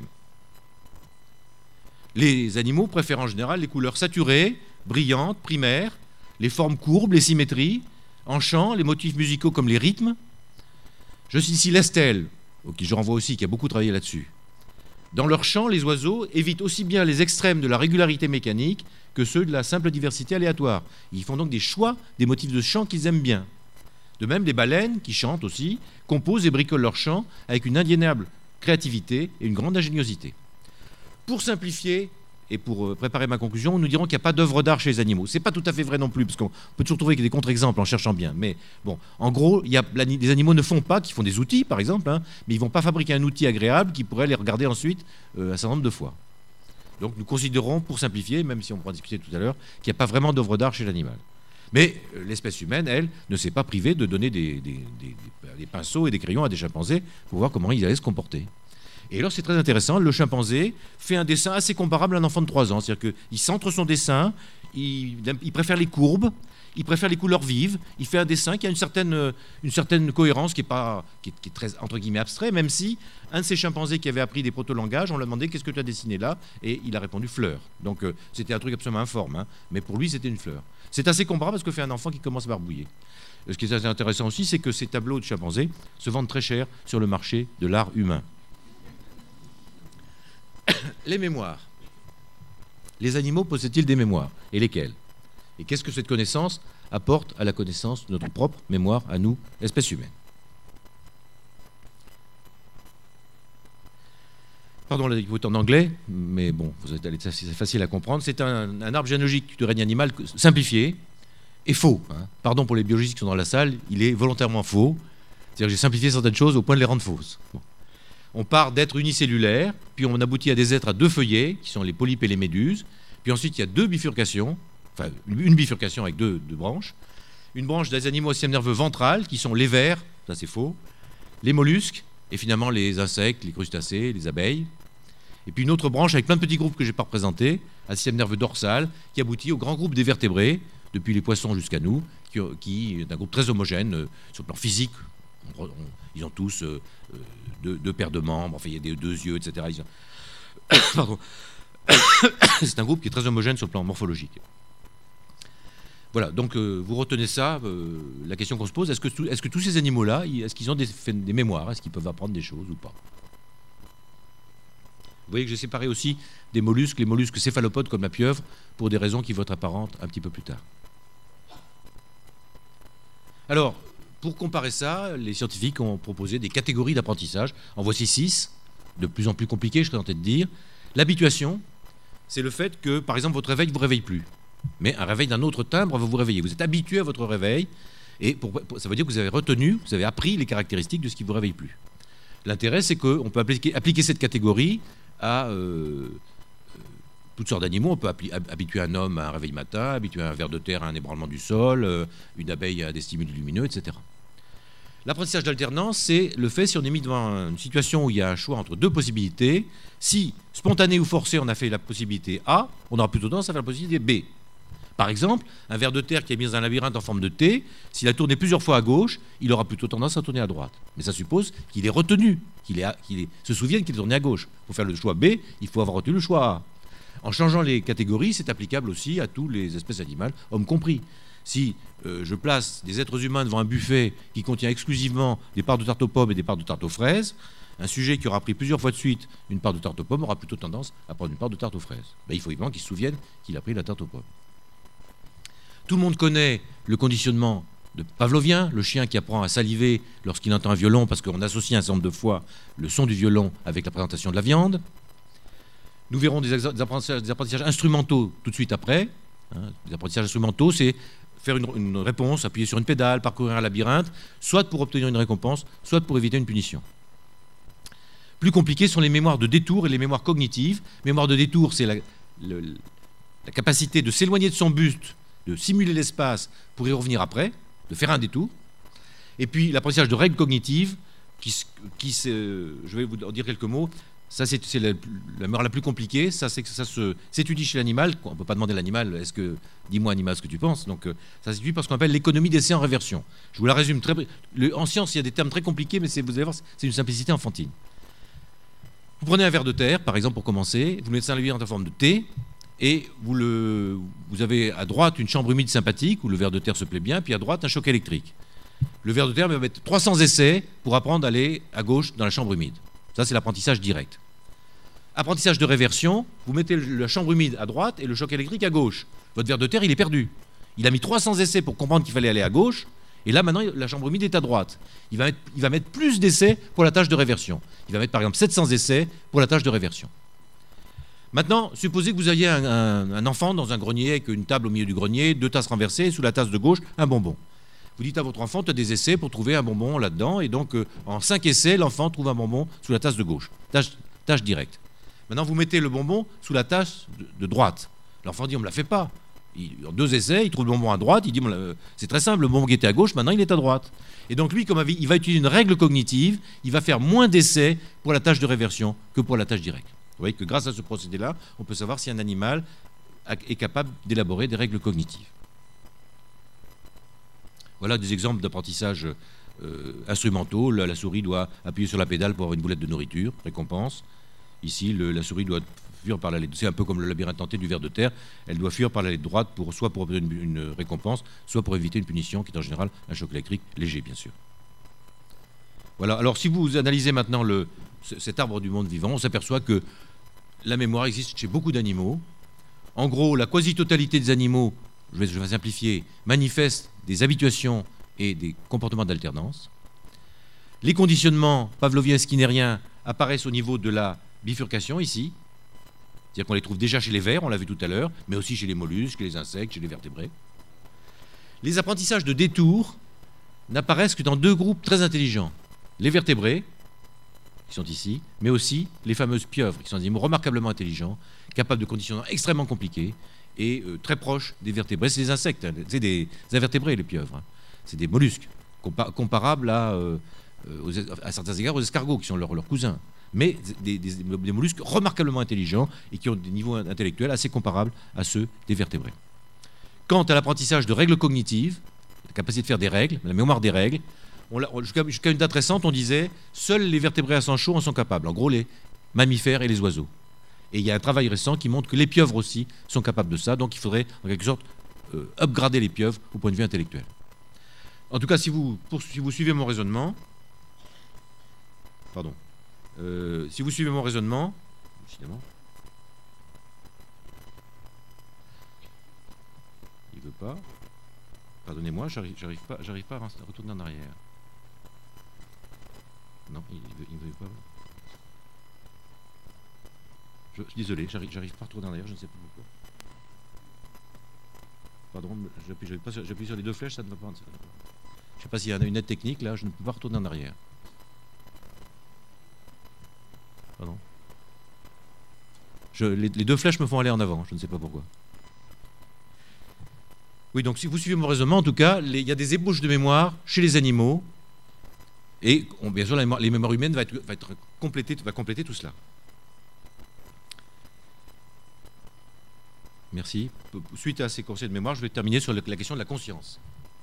Les animaux préfèrent en général les couleurs saturées, brillantes, primaires, les formes courbes, les symétries, en chant, les motifs musicaux comme les rythmes. Je cite ici Lestel, qui je renvoie aussi, qui a beaucoup travaillé là-dessus. Dans leur chant, les oiseaux évitent aussi bien les extrêmes de la régularité mécanique que ceux de la simple diversité aléatoire. Ils font donc des choix des motifs de chant qu'ils aiment bien. De même, les baleines, qui chantent aussi, composent et bricolent leur chant avec une indéniable créativité et une grande ingéniosité. Pour simplifier, et pour préparer ma conclusion, nous dirons qu'il n'y a pas d'œuvre d'art chez les animaux. Ce n'est pas tout à fait vrai non plus, parce qu'on peut toujours trouver des contre-exemples en cherchant bien. Mais bon, en gros, il y a, les animaux ne font pas, qui font des outils par exemple, hein, mais ils ne vont pas fabriquer un outil agréable qui pourrait les regarder ensuite euh, un certain nombre de fois. Donc nous considérons, pour simplifier, même si on pourra discuter tout à l'heure, qu'il n'y a pas vraiment d'œuvre d'art chez l'animal. Mais euh, l'espèce humaine, elle, ne s'est pas privée de donner des, des, des, des pinceaux et des crayons à des chimpanzés pour voir comment ils allaient se comporter. Et alors c'est très intéressant, le chimpanzé fait un dessin assez comparable à un enfant de trois ans. C'est-à-dire qu'il centre son dessin, il, il préfère les courbes, il préfère les couleurs vives, il fait un dessin qui a une certaine, une certaine cohérence qui est, pas, qui, est, qui est très, entre guillemets, abstrait, même si un de ces chimpanzés qui avait appris des proto-langages, on lui a demandé qu'est-ce que tu as dessiné là, et il a répondu fleur. Donc euh, c'était un truc absolument informe, hein, mais pour lui c'était une fleur. C'est assez comparable à ce que fait un enfant qui commence à barbouiller. Ce qui est assez intéressant aussi, c'est que ces tableaux de chimpanzés se vendent très cher sur le marché de l'art humain. Les mémoires. Les animaux possèdent-ils des mémoires? Et lesquelles? Et qu'est-ce que cette connaissance apporte à la connaissance de notre propre mémoire à nous, espèce humaine? Pardon, la écoute en anglais, mais bon, vous êtes allé, c'est facile à comprendre. C'est un, un arbre généalogique du règne animal simplifié et faux. Hein. Pardon pour les biologistes qui sont dans la salle, il est volontairement faux. C'est-à-dire que j'ai simplifié certaines choses au point de les rendre fausses. Bon. On part d'êtres unicellulaires, puis on aboutit à des êtres à deux feuillets, qui sont les polypes et les méduses. Puis ensuite, il y a deux bifurcations, enfin une bifurcation avec deux, deux branches. Une branche des animaux au système nerveux ventral, qui sont les vers, ça c'est faux, les mollusques, et finalement les insectes, les crustacés, les abeilles. Et puis une autre branche avec plein de petits groupes que je n'ai pas représentés, un système nerveux dorsal, qui aboutit au grand groupe des vertébrés, depuis les poissons jusqu'à nous, qui, qui est un groupe très homogène euh, sur le plan physique. On, on, ils ont tous euh, deux, deux paires de membres, enfin il y a des, deux yeux, et cetera. Ils ont... Pardon. C'est un groupe qui est très homogène sur le plan morphologique. Voilà, donc euh, vous retenez ça, euh, la question qu'on se pose, est-ce que, est-ce que tous ces animaux-là, est-ce qu'ils ont des, des mémoires, est-ce qu'ils peuvent apprendre des choses ou pas? Vous voyez que j'ai séparé aussi des mollusques, les mollusques céphalopodes comme la pieuvre, pour des raisons qui vont être apparentes un petit peu plus tard. Alors, pour comparer ça, les scientifiques ont proposé des catégories d'apprentissage. En voici six, de plus en plus compliquées, je serais tenté de dire. L'habituation, c'est le fait que, par exemple, votre réveil ne vous réveille plus. Mais un réveil d'un autre timbre va vous réveiller. Vous êtes habitué à votre réveil, et pour, pour, ça veut dire que vous avez retenu, vous avez appris les caractéristiques de ce qui ne vous réveille plus. L'intérêt, c'est qu'on peut appliquer, appliquer cette catégorie à euh, toutes sortes d'animaux. On peut habituer un homme à un réveil matin, habituer un ver de terre à un ébranlement du sol, euh, une abeille à des stimuli lumineux, et cetera. L'apprentissage d'alternance, c'est le fait si on est mis devant une situation où il y a un choix entre deux possibilités. Si, spontané ou forcé, on a fait la possibilité A, on aura plutôt tendance à faire la possibilité B. Par exemple, un ver de terre qui est mis dans un labyrinthe en forme de T, s'il a tourné plusieurs fois à gauche, il aura plutôt tendance à tourner à droite. Mais ça suppose qu'il est retenu, qu'il est, qu'il est, se souvienne qu'il est tourné à gauche. Pour faire le choix B, il faut avoir retenu le choix A. En changeant les catégories, c'est applicable aussi à toutes les espèces animales, hommes compris. Si euh, je place des êtres humains devant un buffet qui contient exclusivement des parts de tarte aux pommes et des parts de tarte aux fraises, un sujet qui aura pris plusieurs fois de suite une part de tarte aux pommes aura plutôt tendance à prendre une part de tarte aux fraises. Ben, il faut évidemment qu'il se souvienne qu'il a pris la tarte aux pommes. Tout le monde connaît le conditionnement de pavlovien, le chien qui apprend à saliver lorsqu'il entend un violon parce qu'on associe un certain nombre de fois le son du violon avec la présentation de la viande. Nous verrons des, des, apprentissages, des apprentissages instrumentaux tout de suite après. Hein, les apprentissages instrumentaux, c'est faire une, une réponse, appuyer sur une pédale, parcourir un labyrinthe, soit pour obtenir une récompense, soit pour éviter une punition. Plus compliquées sont les mémoires de détour et les mémoires cognitives. Mémoire de détour, c'est la, le, la capacité de s'éloigner de son but, de simuler l'espace pour y revenir après, de faire un détour. Et puis l'apprentissage de règles cognitives, qui, qui je vais vous en dire quelques mots. Ça, c'est, c'est la, la mémoire la plus compliquée. Ça, c'est que ça se, s'étudie chez l'animal. On ne peut pas demander à l'animal, est-ce que, dis-moi animal ce que tu penses. Donc, euh, ça s'étudie par ce qu'on appelle l'économie d'essai en réversion. Je vous la résume très. Le, en science, il y a des termes très compliqués, mais c'est, vous allez voir, c'est une simplicité enfantine. Vous prenez un ver de terre, par exemple, pour commencer. Vous mettez un labyrinthe en forme de T, et vous, le, vous avez à droite une chambre humide sympathique où le ver de terre se plaît bien, puis à droite un choc électrique. Le ver de terre va mettre trois cents essais pour apprendre à aller à gauche dans la chambre humide. Ça, c'est l'apprentissage direct. Apprentissage de réversion, vous mettez la chambre humide à droite et le choc électrique à gauche. Votre ver de terre, il est perdu. Il a mis trois cents essais pour comprendre qu'il fallait aller à gauche, et là, maintenant, la chambre humide est à droite. Il va mettre, il va mettre plus d'essais pour la tâche de réversion. Il va mettre, par exemple, sept cents essais pour la tâche de réversion. Maintenant, supposez que vous ayez un, un, un enfant dans un grenier avec une table au milieu du grenier, deux tasses renversées, sous la tasse de gauche, un bonbon. Vous dites à votre enfant, tu as des essais pour trouver un bonbon là-dedans, et donc euh, en cinq essais, l'enfant trouve un bonbon sous la tasse de gauche. Tâche, tâche directe. Maintenant, vous mettez le bonbon sous la tasse de, de droite. L'enfant dit, on ne me la fait pas. Il, en deux essais, il trouve le bonbon à droite, il dit, c'est très simple, le bonbon qui était à gauche, maintenant il est à droite. Et donc lui, comme il va utiliser une règle cognitive, il va faire moins d'essais pour la tâche de réversion que pour la tâche directe. Vous voyez que grâce à ce procédé-là, on peut savoir si un animal est capable d'élaborer des règles cognitives. Voilà des exemples d'apprentissage euh, instrumentaux. La, la souris doit appuyer sur la pédale pour avoir une boulette de nourriture, récompense. Ici, le, la souris doit fuir par l'allée. C'est un peu comme le labyrinthe tenté du ver de terre. Elle doit fuir par l'allée droite, pour, soit pour obtenir une, une récompense, soit pour éviter une punition, qui est en général un choc électrique léger, bien sûr. Voilà. Alors, si vous analysez maintenant le, cet arbre du monde vivant, on s'aperçoit que la mémoire existe chez beaucoup d'animaux. En gros, la quasi-totalité des animaux, je vais, je vais simplifier, manifestent des habituations et des comportements d'alternance. Les conditionnements pavloviens skinnériens apparaissent au niveau de la bifurcation, ici. C'est-à-dire qu'on les trouve déjà chez les vers, on l'a vu tout à l'heure, mais aussi chez les mollusques, chez les insectes, chez les vertébrés. Les apprentissages de détour n'apparaissent que dans deux groupes très intelligents. Les vertébrés, qui sont ici, mais aussi les fameuses pieuvres, qui sont des animaux remarquablement intelligents, capables de conditionnements extrêmement compliqués et euh, très proches des vertébrés. C'est des insectes, hein, c'est des invertébrés, les pieuvres. Hein. C'est des mollusques, compa comparables à, euh, aux, à certains égards aux escargots, qui sont leurs, leurs cousins. Mais des, des, des mollusques remarquablement intelligents et qui ont des niveaux intellectuels assez comparables à ceux des vertébrés. Quant à l'apprentissage de règles cognitives, la capacité de faire des règles, la mémoire des règles, jusqu'à jusqu'à une date récente, on disait seuls les vertébrés à sang chaud en sont capables. En gros, les mammifères et les oiseaux. Et il y a un travail récent qui montre que les pieuvres aussi sont capables de ça. Donc il faudrait, en quelque sorte, euh, upgrader les pieuvres au point de vue intellectuel. En tout cas, si vous, pour, si vous suivez mon raisonnement, pardon, euh, si vous suivez mon raisonnement, évidemment, il veut pas. Pardonnez-moi, j'arrive, j'arrive pas, j'arrive pas à retourner en arrière. Non, il ne veut pas. Je, je suis désolé, j'arrive, j'arrive pas à retourner en arrière, je ne sais pas pourquoi. Pardon, j'appuie, j'appuie, pas sur, j'appuie sur les deux flèches, ça ne va pas. Je ne sais pas s'il y a une aide technique, là, je ne peux pas retourner en arrière. Pardon. Je, les, les deux flèches me font aller en avant, je ne sais pas pourquoi. Oui, donc si vous suivez mon raisonnement, en tout cas, les, il y a des ébauches de mémoire chez les animaux, et on, bien sûr, la mémoire, les mémoires humaines va, être, va, être compléter, va compléter tout cela. Merci. Suite à ces conseils de mémoire, je vais terminer sur la question de la conscience.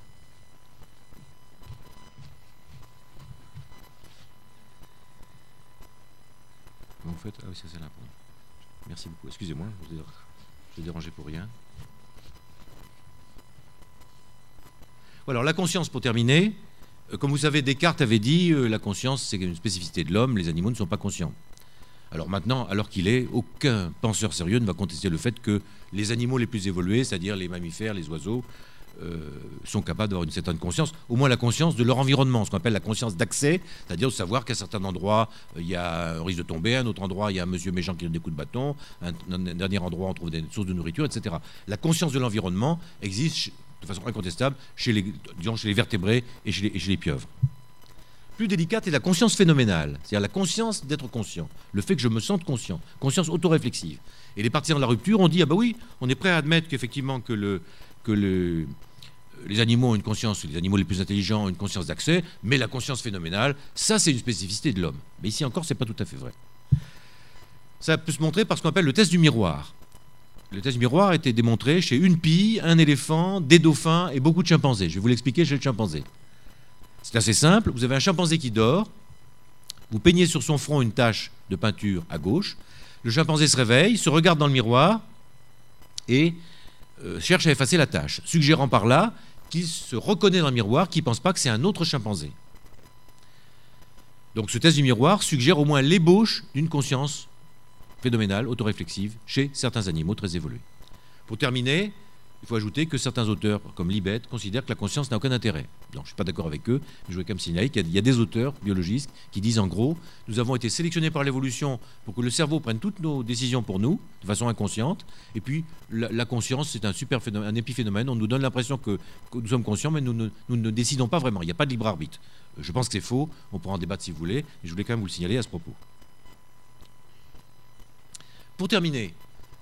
En fait, ah oui, c'est celle-là. Merci beaucoup. Excusez-moi, je vous ai dérangé pour rien. Alors la conscience, pour terminer, euh, comme vous savez, Descartes avait dit euh, la conscience, c'est une spécificité de l'homme, les animaux ne sont pas conscients. Alors maintenant, alors qu'il est, aucun penseur sérieux ne va contester le fait que les animaux les plus évolués, c'est-à-dire les mammifères, les oiseaux, euh, sont capables d'avoir une certaine conscience, au moins la conscience de leur environnement, ce qu'on appelle la conscience d'accès, c'est-à-dire de savoir qu'à certains endroits, il y a un risque de tomber, à un autre endroit, il y a un monsieur méchant qui donne des coups de bâton, un, un dernier endroit, on trouve des sources de nourriture, et cetera. La conscience de l'environnement existe de façon incontestable chez les, disons, chez les vertébrés et chez les, et chez les pieuvres. Plus délicate est la conscience phénoménale, c'est-à-dire la conscience d'être conscient, le fait que je me sente conscient, conscience autoréflexive. Et les partisans de la rupture ont dit, ah bah oui, on est prêt à admettre qu'effectivement que, le, que le, les animaux ont une conscience, les animaux les plus intelligents ont une conscience d'accès, mais la conscience phénoménale, ça c'est une spécificité de l'homme. Mais ici encore, c'est pas tout à fait vrai. Ça peut se montrer par ce qu'on appelle le test du miroir. Le test du miroir a été démontré chez une pie, un éléphant, des dauphins et beaucoup de chimpanzés. Je vais vous l'expliquer chez le chimpanzé. C'est assez simple. Vous avez un chimpanzé qui dort. Vous peignez sur son front une tache de peinture à gauche. Le chimpanzé se réveille, se regarde dans le miroir et euh, cherche à effacer la tache, suggérant par là qu'il se reconnaît dans le miroir, qu'il ne pense pas que c'est un autre chimpanzé. Donc ce test du miroir suggère au moins l'ébauche d'une conscience phénoménale, autoréflexive, chez certains animaux très évolués. Pour terminer, il faut ajouter que certains auteurs, comme Libet, considèrent que la conscience n'a aucun intérêt. non, je ne suis pas d'accord avec eux, mais je voulais quand même signaler qu'il y, y a des auteurs biologistes qui disent en gros, nous avons été sélectionnés par l'évolution pour que le cerveau prenne toutes nos décisions pour nous, de façon inconsciente, et puis la, la conscience, c'est un super phénomène, un épiphénomène, on nous donne l'impression que, que nous sommes conscients, mais nous ne, nous ne décidons pas vraiment, il n'y a pas de libre arbitre. Je pense que c'est faux, on pourra en débattre si vous voulez, mais je voulais quand même vous le signaler à ce propos. Pour terminer,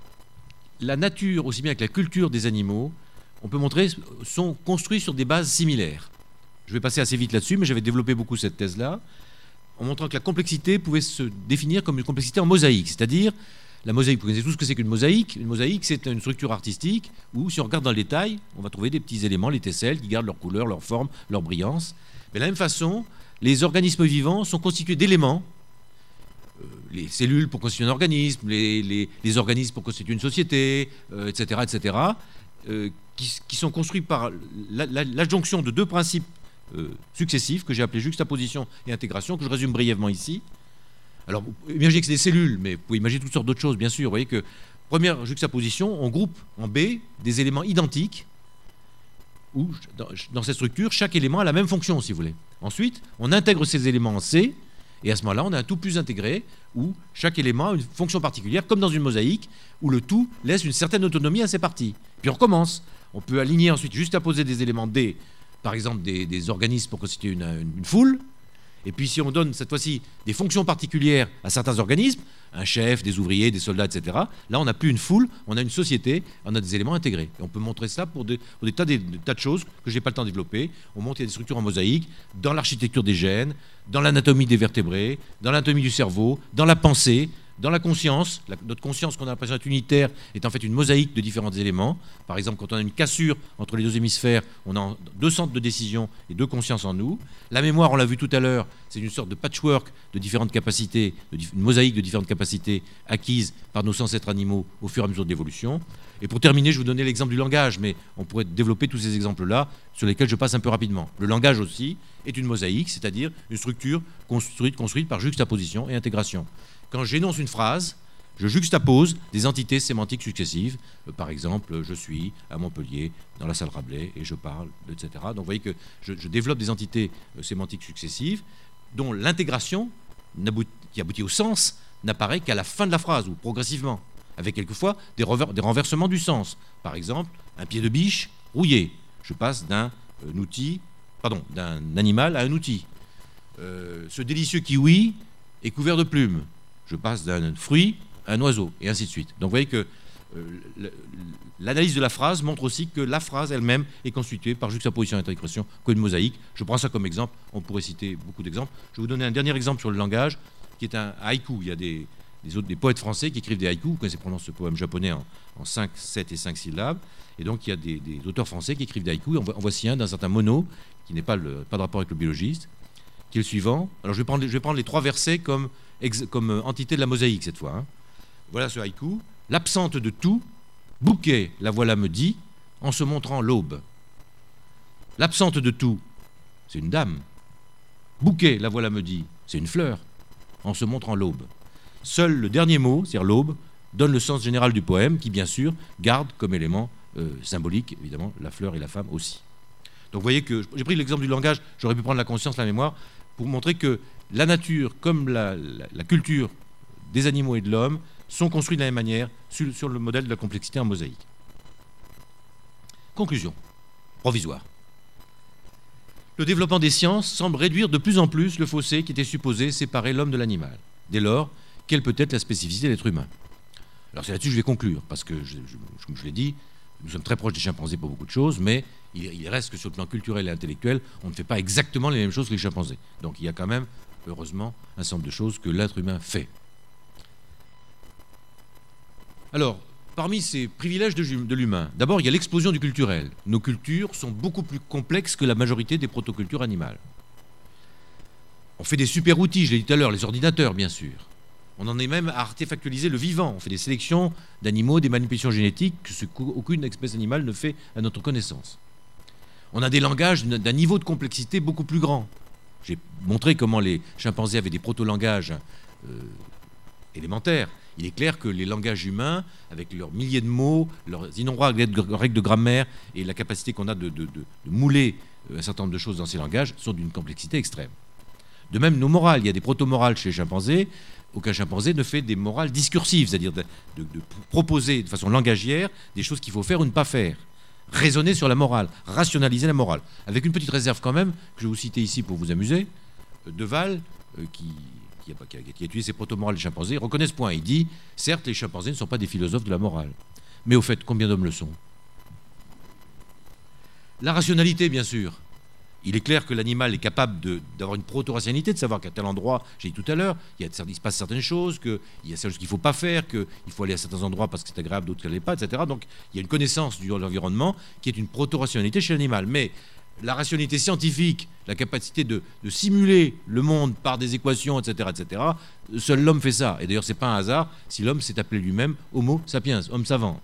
la nature, aussi bien que la culture des animaux, on peut montrer, sont construits sur des bases similaires. Je vais passer assez vite là-dessus, mais j'avais développé beaucoup cette thèse-là, en montrant que la complexité pouvait se définir comme une complexité en mosaïque, c'est-à-dire, la mosaïque, vous connaissez tous ce que c'est qu'une mosaïque. Une mosaïque, c'est une structure artistique où, si on regarde dans le détail, on va trouver des petits éléments, les tesselles, qui gardent leur couleur, leur forme, leur brillance. Mais de la même façon, les organismes vivants sont constitués d'éléments, euh, les cellules pour constituer un organisme, les, les, les organismes pour constituer une société, euh, et cetera, et cetera, euh, qui, qui sont construits par l'adjonction la, la, de deux principes euh, successifs que j'ai appelés juxtaposition et intégration, que je résume brièvement ici. Alors, imaginez que c'est des cellules, mais vous pouvez imaginer toutes sortes d'autres choses, bien sûr. Vous voyez que, première juxtaposition, on groupe en B des éléments identiques, où, dans cette structure, chaque élément a la même fonction, si vous voulez. Ensuite, on intègre ces éléments en C, et à ce moment-là, on a un tout plus intégré, où chaque élément a une fonction particulière, comme dans une mosaïque, où le tout laisse une certaine autonomie à ses parties. Puis on recommence. On peut aligner ensuite, juxtaposer des éléments D, par exemple des, des organismes pour constituer une, une, une foule. Et puis si on donne cette fois-ci des fonctions particulières à certains organismes, un chef, des ouvriers, des soldats, et cetera, là on n'a plus une foule, on a une société, on a des éléments intégrés. Et on peut montrer ça pour des, pour des, tas, des, des tas de choses que je n'ai pas le temps de développer. On montre qu'il y a des structures en mosaïque, dans l'architecture des gènes, dans l'anatomie des vertébrés, dans l'anatomie du cerveau, dans la pensée, dans la conscience. La, notre conscience, qu'on a l'impression d'être unitaire, est en fait une mosaïque de différents éléments. Par exemple, quand on a une cassure entre les deux hémisphères, on a deux centres de décision et deux consciences en nous. La mémoire, on l'a vu tout à l'heure, c'est une sorte de patchwork de différentes capacités, de, une mosaïque de différentes capacités acquises par nos ancêtres animaux au fur et à mesure de l'évolution. Et pour terminer, je vais vous donner l'exemple du langage, mais on pourrait développer tous ces exemples-là, sur lesquels je passe un peu rapidement. Le langage aussi est une mosaïque, c'est-à-dire une structure construite, construite par juxtaposition et intégration. Quand j'énonce une phrase, je juxtapose des entités sémantiques successives. Euh, par exemple, je suis à Montpellier, dans la salle Rabelais, et je parle, et cetera. Donc vous voyez que je, je développe des entités euh, sémantiques successives, dont l'intégration, qui aboutit au sens, n'apparaît qu'à la fin de la phrase, ou progressivement, avec quelquefois des, des renversements du sens. Par exemple, un pied de biche rouillé. Je passe d'un euh, outil, pardon, d'un animal à un outil. Euh, ce délicieux kiwi est couvert de plumes. Je passe d'un fruit à un oiseau, et ainsi de suite. Donc vous voyez que euh, l'analyse de la phrase montre aussi que la phrase elle-même est constituée par juxtaposition et intégration, comme une mosaïque. Je prends ça comme exemple, on pourrait citer beaucoup d'exemples. Je vais vous donner un dernier exemple sur le langage, qui est un haïku. Il y a des, des, autres, des poètes français qui écrivent des haïkus. Vous connaissez probablement ce poème japonais en, en cinq, sept et cinq syllabes. Et donc il y a des, des auteurs français qui écrivent des haïkus. En, en voici un d'un certain Monod, qui n'est pas, le, pas de rapport avec le biologiste, qui est le suivant. Alors je vais prendre, je vais prendre les trois versets comme, ex, comme entité de la mosaïque cette fois. Hein. Voilà ce haïku. L'absente de tout, bouquet, la voilà me dit, en se montrant l'aube. L'absente de tout, c'est une dame. Bouquet, la voilà me dit, c'est une fleur, en se montrant l'aube. Seul le dernier mot, c'est-à-dire l'aube, donne le sens général du poème, qui bien sûr garde comme élément euh, symbolique, évidemment, la fleur et la femme aussi. Donc vous voyez que j'ai pris l'exemple du langage, j'aurais pu prendre la conscience, la mémoire, pour montrer que la nature, comme la, la, la culture des animaux et de l'homme, sont construits de la même manière sur, sur le modèle de la complexité en mosaïque. Conclusion provisoire. Le développement des sciences semble réduire de plus en plus le fossé qui était supposé séparer l'homme de l'animal. Dès lors, quelle peut être la spécificité de l'être humain? Alors c'est là-dessus que je vais conclure, parce que, je, je, comme je l'ai dit, nous sommes très proches des chimpanzés pour beaucoup de choses, mais il, il reste que sur le plan culturel et intellectuel, on ne fait pas exactement les mêmes choses que les chimpanzés. Donc il y a quand même, heureusement, un certain nombre de choses que l'être humain fait. Alors, parmi ces privilèges de, de l'humain, d'abord il y a l'explosion du culturel. Nos cultures sont beaucoup plus complexes que la majorité des protocultures animales. On fait des super outils, je l'ai dit tout à l'heure, les ordinateurs bien sûr. On en est même à artefactualiser le vivant. On fait des sélections d'animaux, des manipulations génétiques, ce qu'aucune espèce animale ne fait à notre connaissance. On a des langages d'un niveau de complexité beaucoup plus grand. J'ai montré comment les chimpanzés avaient des proto-langages euh, élémentaires. Il est clair que les langages humains, avec leurs milliers de mots, leurs innombrables règles de grammaire et la capacité qu'on a de, de, de, de mouler un certain nombre de choses dans ces langages, sont d'une complexité extrême. De même, nos morales, il y a des proto-morales chez les chimpanzés. Aucun chimpanzé ne fait des morales discursives, c'est-à-dire de, de, de proposer de façon langagière des choses qu'il faut faire ou ne pas faire. Raisonner sur la morale, rationaliser la morale. Avec une petite réserve quand même, que je vais vous citer ici pour vous amuser. Deval, euh, qui, qui, a, qui, a, qui a étudié ces proto-morales des chimpanzés, reconnaît ce point. Il dit, certes, les chimpanzés ne sont pas des philosophes de la morale. Mais au fait, combien d'hommes le sont? La rationalité, bien sûr. Il est clair que l'animal est capable d'avoir une proto-rationalité, de savoir qu'à tel endroit, j'ai dit tout à l'heure, il, il se passe certaines choses, qu'il y a certaines choses qu'il ne faut pas faire, qu'il faut aller à certains endroits parce que c'est agréable, d'autres qu'elle n'est pas, et cetera. Donc il y a une connaissance de l'environnement qui est une proto-rationalité chez l'animal. Mais la rationalité scientifique, la capacité de, de simuler le monde par des équations, et cetera, et cetera, seul l'homme fait ça. Et d'ailleurs, ce n'est pas un hasard si l'homme s'est appelé lui-même Homo sapiens, homme savant.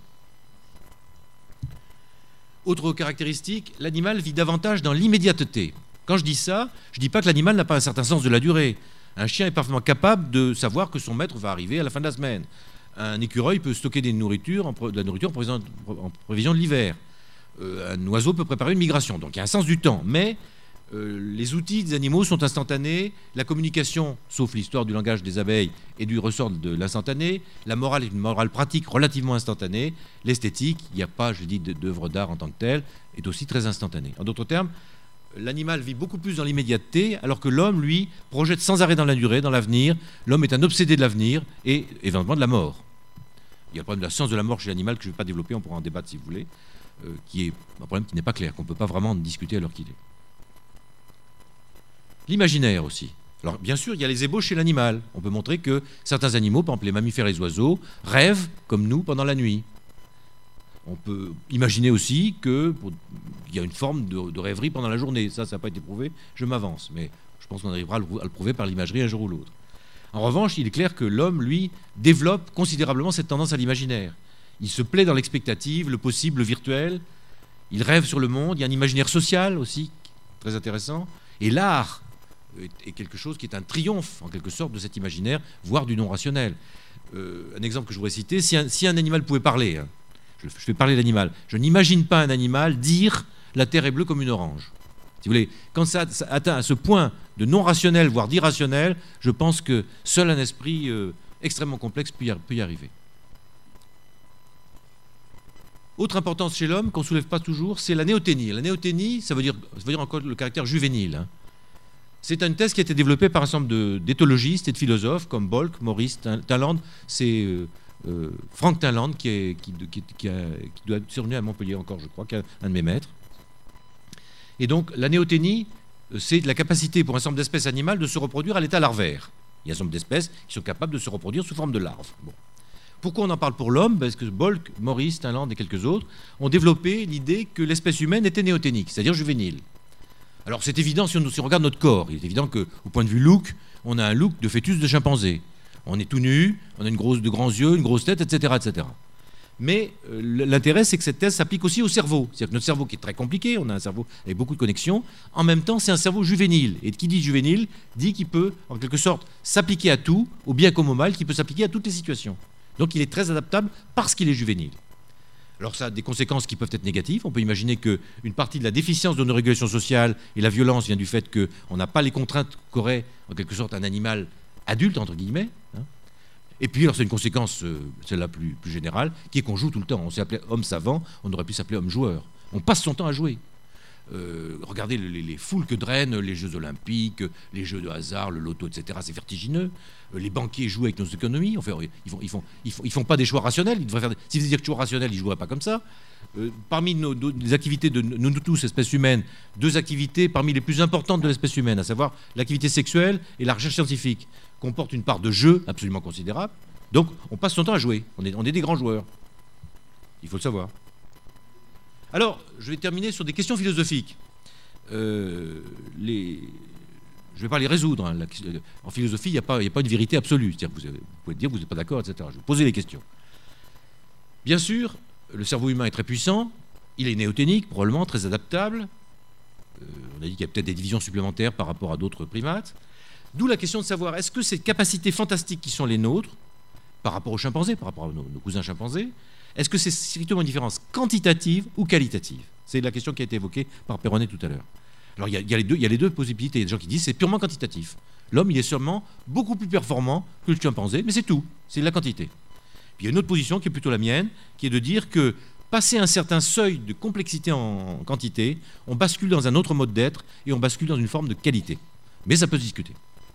Autre caractéristique, l'animal vit davantage dans l'immédiateté. Quand je dis ça, je ne dis pas que l'animal n'a pas un certain sens de la durée. Un chien est parfaitement capable de savoir que son maître va arriver à la fin de la semaine. Un écureuil peut stocker des nourritures, de la nourriture en prévision, en prévision de l'hiver. Euh, un oiseau peut préparer une migration. Donc il y a un sens du temps. Mais euh, les outils des animaux sont instantanés. La communication, sauf l'histoire du langage des abeilles et du ressort de l'instantané. La morale est une morale pratique relativement instantanée. L'esthétique, il n'y a pas, je dis, d'œuvre d'art en tant que telle, est aussi très instantanée. En d'autres termes, l'animal vit beaucoup plus dans l'immédiateté, alors que l'homme, lui, projette sans arrêt dans la durée, dans l'avenir. L'homme est un obsédé de l'avenir et éventuellement de la mort. Il y a le problème de la science de la mort chez l'animal que je ne vais pas développer, on pourra en débattre si vous voulez, euh, qui est un problème qui n'est pas clair, qu'on ne peut pas vraiment en discuter à l'heure qu'il est. L'imaginaire aussi. Alors bien sûr, il y a les ébauches chez l'animal. On peut montrer que certains animaux, par exemple les mammifères et les oiseaux, rêvent comme nous pendant la nuit. On peut imaginer aussi qu'il y a une forme de, de rêverie pendant la journée. Ça, ça n'a pas été prouvé, je m'avance. Mais je pense qu'on arrivera à le, à le prouver par l'imagerie un jour ou l'autre. En revanche, il est clair que l'homme, lui, développe considérablement cette tendance à l'imaginaire. Il se plaît dans l'expectative, le possible, le virtuel. Il rêve sur le monde. Il y a un imaginaire social aussi, très intéressant. Et l'art est quelque chose qui est un triomphe, en quelque sorte, de cet imaginaire, voire du non-rationnel. Euh, un exemple que je voudrais citer, si un, si un animal pouvait parler, hein, je, je fais parler l'animal, je n'imagine pas un animal dire « la terre est bleue comme une orange ». Si vous voulez, quand ça, ça atteint à ce point de non-rationnel, voire d'irrationnel, je pense que seul un esprit euh, extrêmement complexe peut y, peut y arriver. Autre importance chez l'homme qu'on ne soulève pas toujours, c'est la néoténie. La néoténie, ça veut dire, ça veut dire encore le caractère juvénile. Hein. C'est une thèse qui a été développée par un ensemble d'éthologistes et de philosophes comme Bolk, Maurice, Taland. C'est euh, euh, Frank Taland qui, est, qui, qui, qui, a, qui doit être survenu à Montpellier encore, je crois, qui est un de mes maîtres. Et donc la néoténie, c'est la capacité pour un ensemble d'espèces animales de se reproduire à l'état larvaire. Il y a un ensemble d'espèces qui sont capables de se reproduire sous forme de larves. Bon. Pourquoi on en parle pour l'homme? Parce que Bolk, Maurice, Taland et quelques autres ont développé l'idée que l'espèce humaine était néoténique, c'est-à-dire juvénile. Alors c'est évident si on, si on regarde notre corps, il est évident qu'au point de vue look, on a un look de fœtus de chimpanzé. On est tout nu, on a une grosse, de grands yeux, une grosse tête, et cetera et cetera. Mais euh, l'intérêt, c'est que cette thèse s'applique aussi au cerveau. C'est-à-dire que notre cerveau qui est très compliqué, on a un cerveau avec beaucoup de connexions, en même temps c'est un cerveau juvénile. Et qui dit juvénile, dit qu'il peut en quelque sorte s'appliquer à tout, au bien comme au mal, qu'il peut s'appliquer à toutes les situations. Donc il est très adaptable parce qu'il est juvénile. Alors ça a des conséquences qui peuvent être négatives. On peut imaginer qu'une partie de la déficience de nos régulations sociales et la violence vient du fait qu'on n'a pas les contraintes qu'aurait en quelque sorte un animal adulte, entre guillemets. Hein. Et puis alors c'est une conséquence, euh, celle-là plus, plus générale, qui est qu'on joue tout le temps. On s'est appelé homme savant, on aurait pu s'appeler homme joueur. On passe son temps à jouer. Euh, regardez les, les foules que drainent les Jeux Olympiques, les Jeux de hasard, le loto, et cetera. C'est vertigineux. Euh, les banquiers jouent avec nos économies. Enfin, ils font, ils font, ils font, ils font pas des choix rationnels. Ils devraient faire des... S'ils faisaient des choix rationnels, ils ne joueraient pas comme ça. Euh, parmi nos, nos, les activités de nous tous, espèces humaines, deux activités parmi les plus importantes de l'espèce humaine, à savoir l'activité sexuelle et la recherche scientifique, comportent une part de jeu absolument considérable. Donc, on passe son temps à jouer. On est, on est des grands joueurs. Il faut le savoir. Alors, je vais terminer sur des questions philosophiques. Euh, les... Je ne vais pas les résoudre. Hein. En philosophie, il n'y a, a pas une vérité absolue. C'est-à-dire que vous, avez, vous pouvez dire que vous n'êtes pas d'accord, et cetera. Je vais poser les questions. Bien sûr, le cerveau humain est très puissant. Il est néoténique, probablement, très adaptable. Euh, on a dit qu'il y a peut-être des divisions supplémentaires par rapport à d'autres primates. D'où la question de savoir, est-ce que ces capacités fantastiques qui sont les nôtres par rapport aux chimpanzés, par rapport à nos, nos cousins chimpanzés, est-ce que c'est strictement une différence quantitative ou qualitative? C'est la question qui a été évoquée par Perronnet tout à l'heure. Alors il y, y, y a les deux possibilités. Il y a des gens qui disent que c'est purement quantitatif. L'homme, il est seulement beaucoup plus performant que le chimpanzé, mais c'est tout, c'est de la quantité. Puis il y a une autre position qui est plutôt la mienne, qui est de dire que passé un certain seuil de complexité en quantité, on bascule dans un autre mode d'être et on bascule dans une forme de qualité. Mais ça peut se discuter.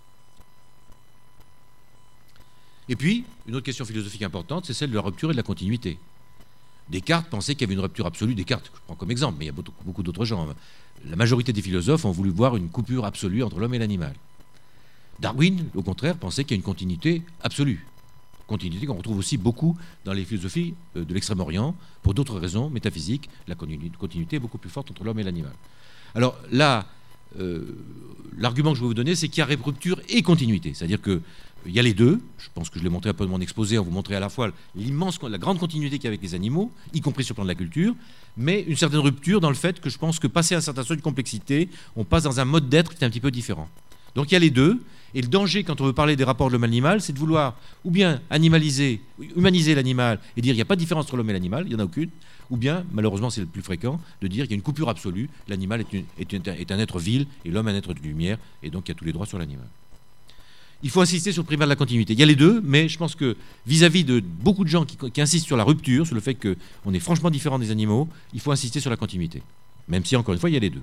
Et puis, une autre question philosophique importante, c'est celle de la rupture et de la continuité. Descartes pensait qu'il y avait une rupture absolue. Descartes, je prends comme exemple, mais il y a beaucoup, beaucoup d'autres gens. La majorité des philosophes ont voulu voir une coupure absolue entre l'homme et l'animal. Darwin, au contraire, pensait qu'il y a une continuité absolue. Continuité qu'on retrouve aussi beaucoup dans les philosophies de l'Extrême-Orient, pour d'autres raisons métaphysiques. La continuité est beaucoup plus forte entre l'homme et l'animal. Alors là, euh, l'argument que je vais vous donner, c'est qu'il y a rupture et continuité. C'est-à-dire qu'il y a les deux. Je pense que je l'ai montré un peu dans mon exposé, en vous montrer à la fois l'immense, la grande continuité qu'il y a avec les animaux, y compris sur le plan de la culture, mais une certaine rupture dans le fait que je pense que passé un certain seuil de complexité, on passe dans un mode d'être qui est un petit peu différent. Donc il y a les deux. Et le danger, quand on veut parler des rapports de l'homme-animal, c'est de vouloir ou bien animaliser, humaniser l'animal et dire qu'il n'y a pas de différence entre l'homme et l'animal, il n'y en a aucune, ou bien, malheureusement c'est le plus fréquent, de dire qu'il y a une coupure absolue, l'animal est, une, est, une, est un être vil et l'homme un être de lumière, et donc il y a tous les droits sur l'animal. Il faut insister sur le primat de la continuité. Il y a les deux, mais je pense que vis-à-vis de beaucoup de gens qui, qui insistent sur la rupture, sur le fait qu'on est franchement différent des animaux, il faut insister sur la continuité. Même si, encore une fois, il y a les deux.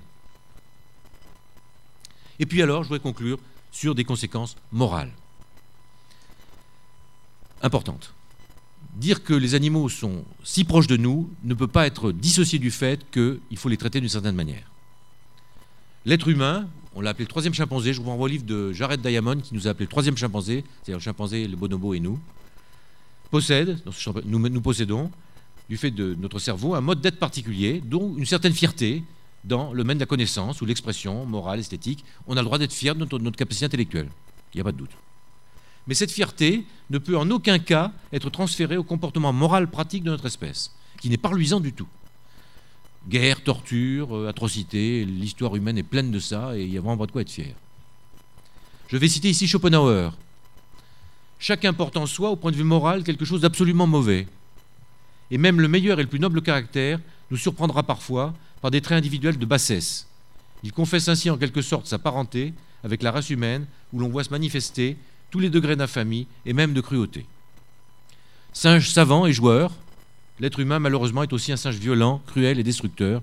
Et puis alors, je voudrais conclure sur des conséquences morales importantes. Dire que les animaux sont si proches de nous ne peut pas être dissocié du fait qu'il faut les traiter d'une certaine manière. L'être humain, on l'a appelé le troisième chimpanzé, je vous renvoie au livre de Jared Diamond qui nous a appelé le troisième chimpanzé, c'est-à-dire le chimpanzé, le bonobo et nous, possède, nous, nous possédons, du fait de notre cerveau, un mode d'être particulier, dont une certaine fierté dans le domaine de la connaissance ou l'expression morale, esthétique. On a le droit d'être fier de notre, notre capacité intellectuelle, il n'y a pas de doute. Mais cette fierté ne peut en aucun cas être transférée au comportement moral pratique de notre espèce, qui n'est pas reluisant du tout. Guerre, torture, euh, atrocité, l'histoire humaine est pleine de ça et il y a vraiment pas de quoi être fier. Je vais citer ici Schopenhauer. Chacun porte en soi, au point de vue moral, quelque chose d'absolument mauvais. Et même le meilleur et le plus noble caractère nous surprendra parfois par des traits individuels de bassesse. Il confesse ainsi en quelque sorte sa parenté avec la race humaine où l'on voit se manifester tous les degrés d'infamie et même de cruauté. Singe savant et joueur, l'être humain malheureusement est aussi un singe violent, cruel et destructeur.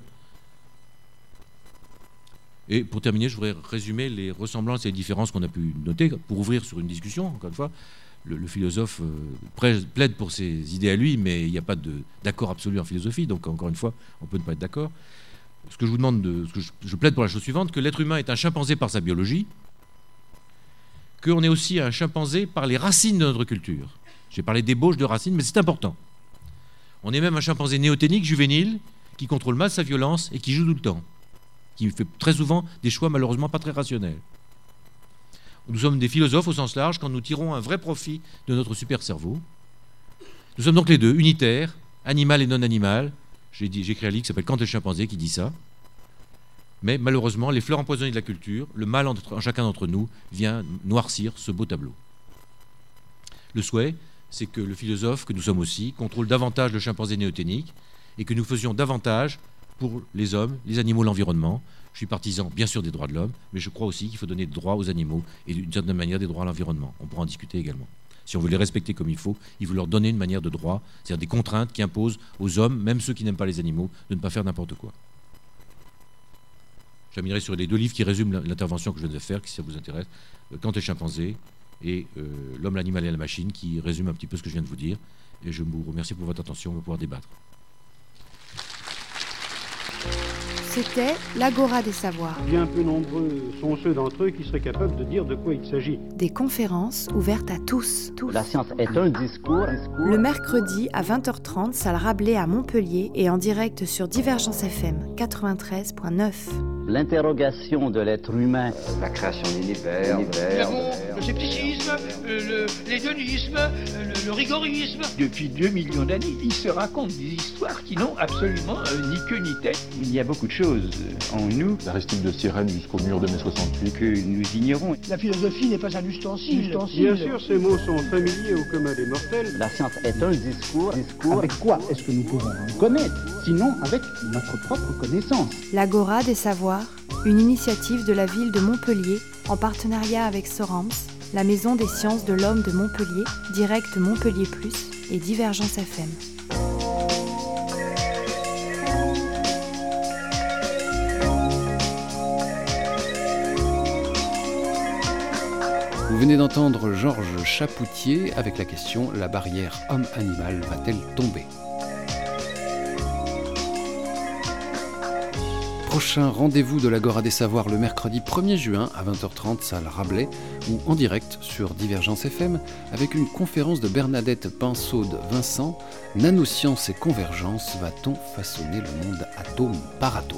Et pour terminer, je voudrais résumer les ressemblances et les différences qu'on a pu noter pour ouvrir sur une discussion, encore une fois. Le, le philosophe euh, plaide pour ses idées à lui, mais il n'y a pas de, d'accord absolu en philosophie, donc encore une fois, on peut ne pas être d'accord. Ce que je vous demande, de, ce que je, je plaide pour la chose suivante, que l'être humain est un chimpanzé par sa biologie, qu'on est aussi un chimpanzé par les racines de notre culture. J'ai parlé d'ébauche de racines, mais c'est important. On est même un chimpanzé néoténique, juvénile, qui contrôle mal sa violence et qui joue tout le temps, qui fait très souvent des choix malheureusement pas très rationnels. Nous sommes des philosophes au sens large quand nous tirons un vrai profit de notre super cerveau. Nous sommes donc les deux, unitaires, animal et non animal. J'ai, dit, j'ai écrit un livre qui s'appelle Kant et le chimpanzé qui dit ça. Mais malheureusement, les fleurs empoisonnées de la culture, le mal en, en chacun d'entre nous vient noircir ce beau tableau. Le souhait, c'est que le philosophe, que nous sommes aussi, contrôle davantage le chimpanzé néoténique et que nous faisions davantage pour les hommes, les animaux, l'environnement. Je suis partisan, bien sûr, des droits de l'homme, mais je crois aussi qu'il faut donner des droits aux animaux et d'une certaine manière des droits à l'environnement. On pourra en discuter également. Si on veut les respecter comme il faut, il faut leur donner une manière de droit, c'est-à-dire des contraintes qui imposent aux hommes, même ceux qui n'aiment pas les animaux, de ne pas faire n'importe quoi. Je terminerai sur les deux livres qui résument l'intervention que je viens de faire, si ça vous intéresse, Kant et le chimpanzé et euh, L'homme, l'animal et la machine, qui résument un petit peu ce que je viens de vous dire. Et je vous remercie pour votre attention, on va pouvoir débattre.
C'était l'Agora des Savoirs.
Bien peu nombreux sont ceux d'entre eux qui seraient capables de dire de quoi il s'agit.
Des conférences ouvertes à tous. tous.
La science est un discours. discours.
Le mercredi à vingt heures trente, salle Rabelais à Montpellier et en direct sur Divergence F M quatre-vingt-treize neuf.
L'interrogation de l'être humain.
La création de l'univers.
Nous avons le scepticisme, le, l'hédonisme, le, le rigorisme.
Depuis deux millions d'années, ils se racontent des histoires qui n'ont absolument euh, ni queue ni tête.
Il y a beaucoup de choses en nous,
l'Aristide de Cyrène jusqu'au mur de mai soixante-huit,
que nous ignorons.
La philosophie n'est pas un ustensile. ustensile.
Bien sûr, ces mots sont familiers au commun des mortels.
La science est un discours. discours.
Avec quoi est-ce que nous pouvons nous connaître, sinon avec notre propre connaissance?
L'Agora des savoirs, une initiative de la ville de Montpellier en partenariat avec Sorams, la Maison des sciences de l'homme de Montpellier, Direct Montpellier Plus et Divergence F M.
Vous venez d'entendre Georges Chapoutier avec la question « La barrière homme-animal va-t-elle tomber ?» Prochain rendez-vous de l'Agora des Savoirs le mercredi premier juin à vingt heures trente, salle Rabelais, ou en direct sur Divergence F M avec une conférence de Bernadette Pinceau-Vincent « Nanosciences et convergence, va-t-on façonner le monde atome par atome ?»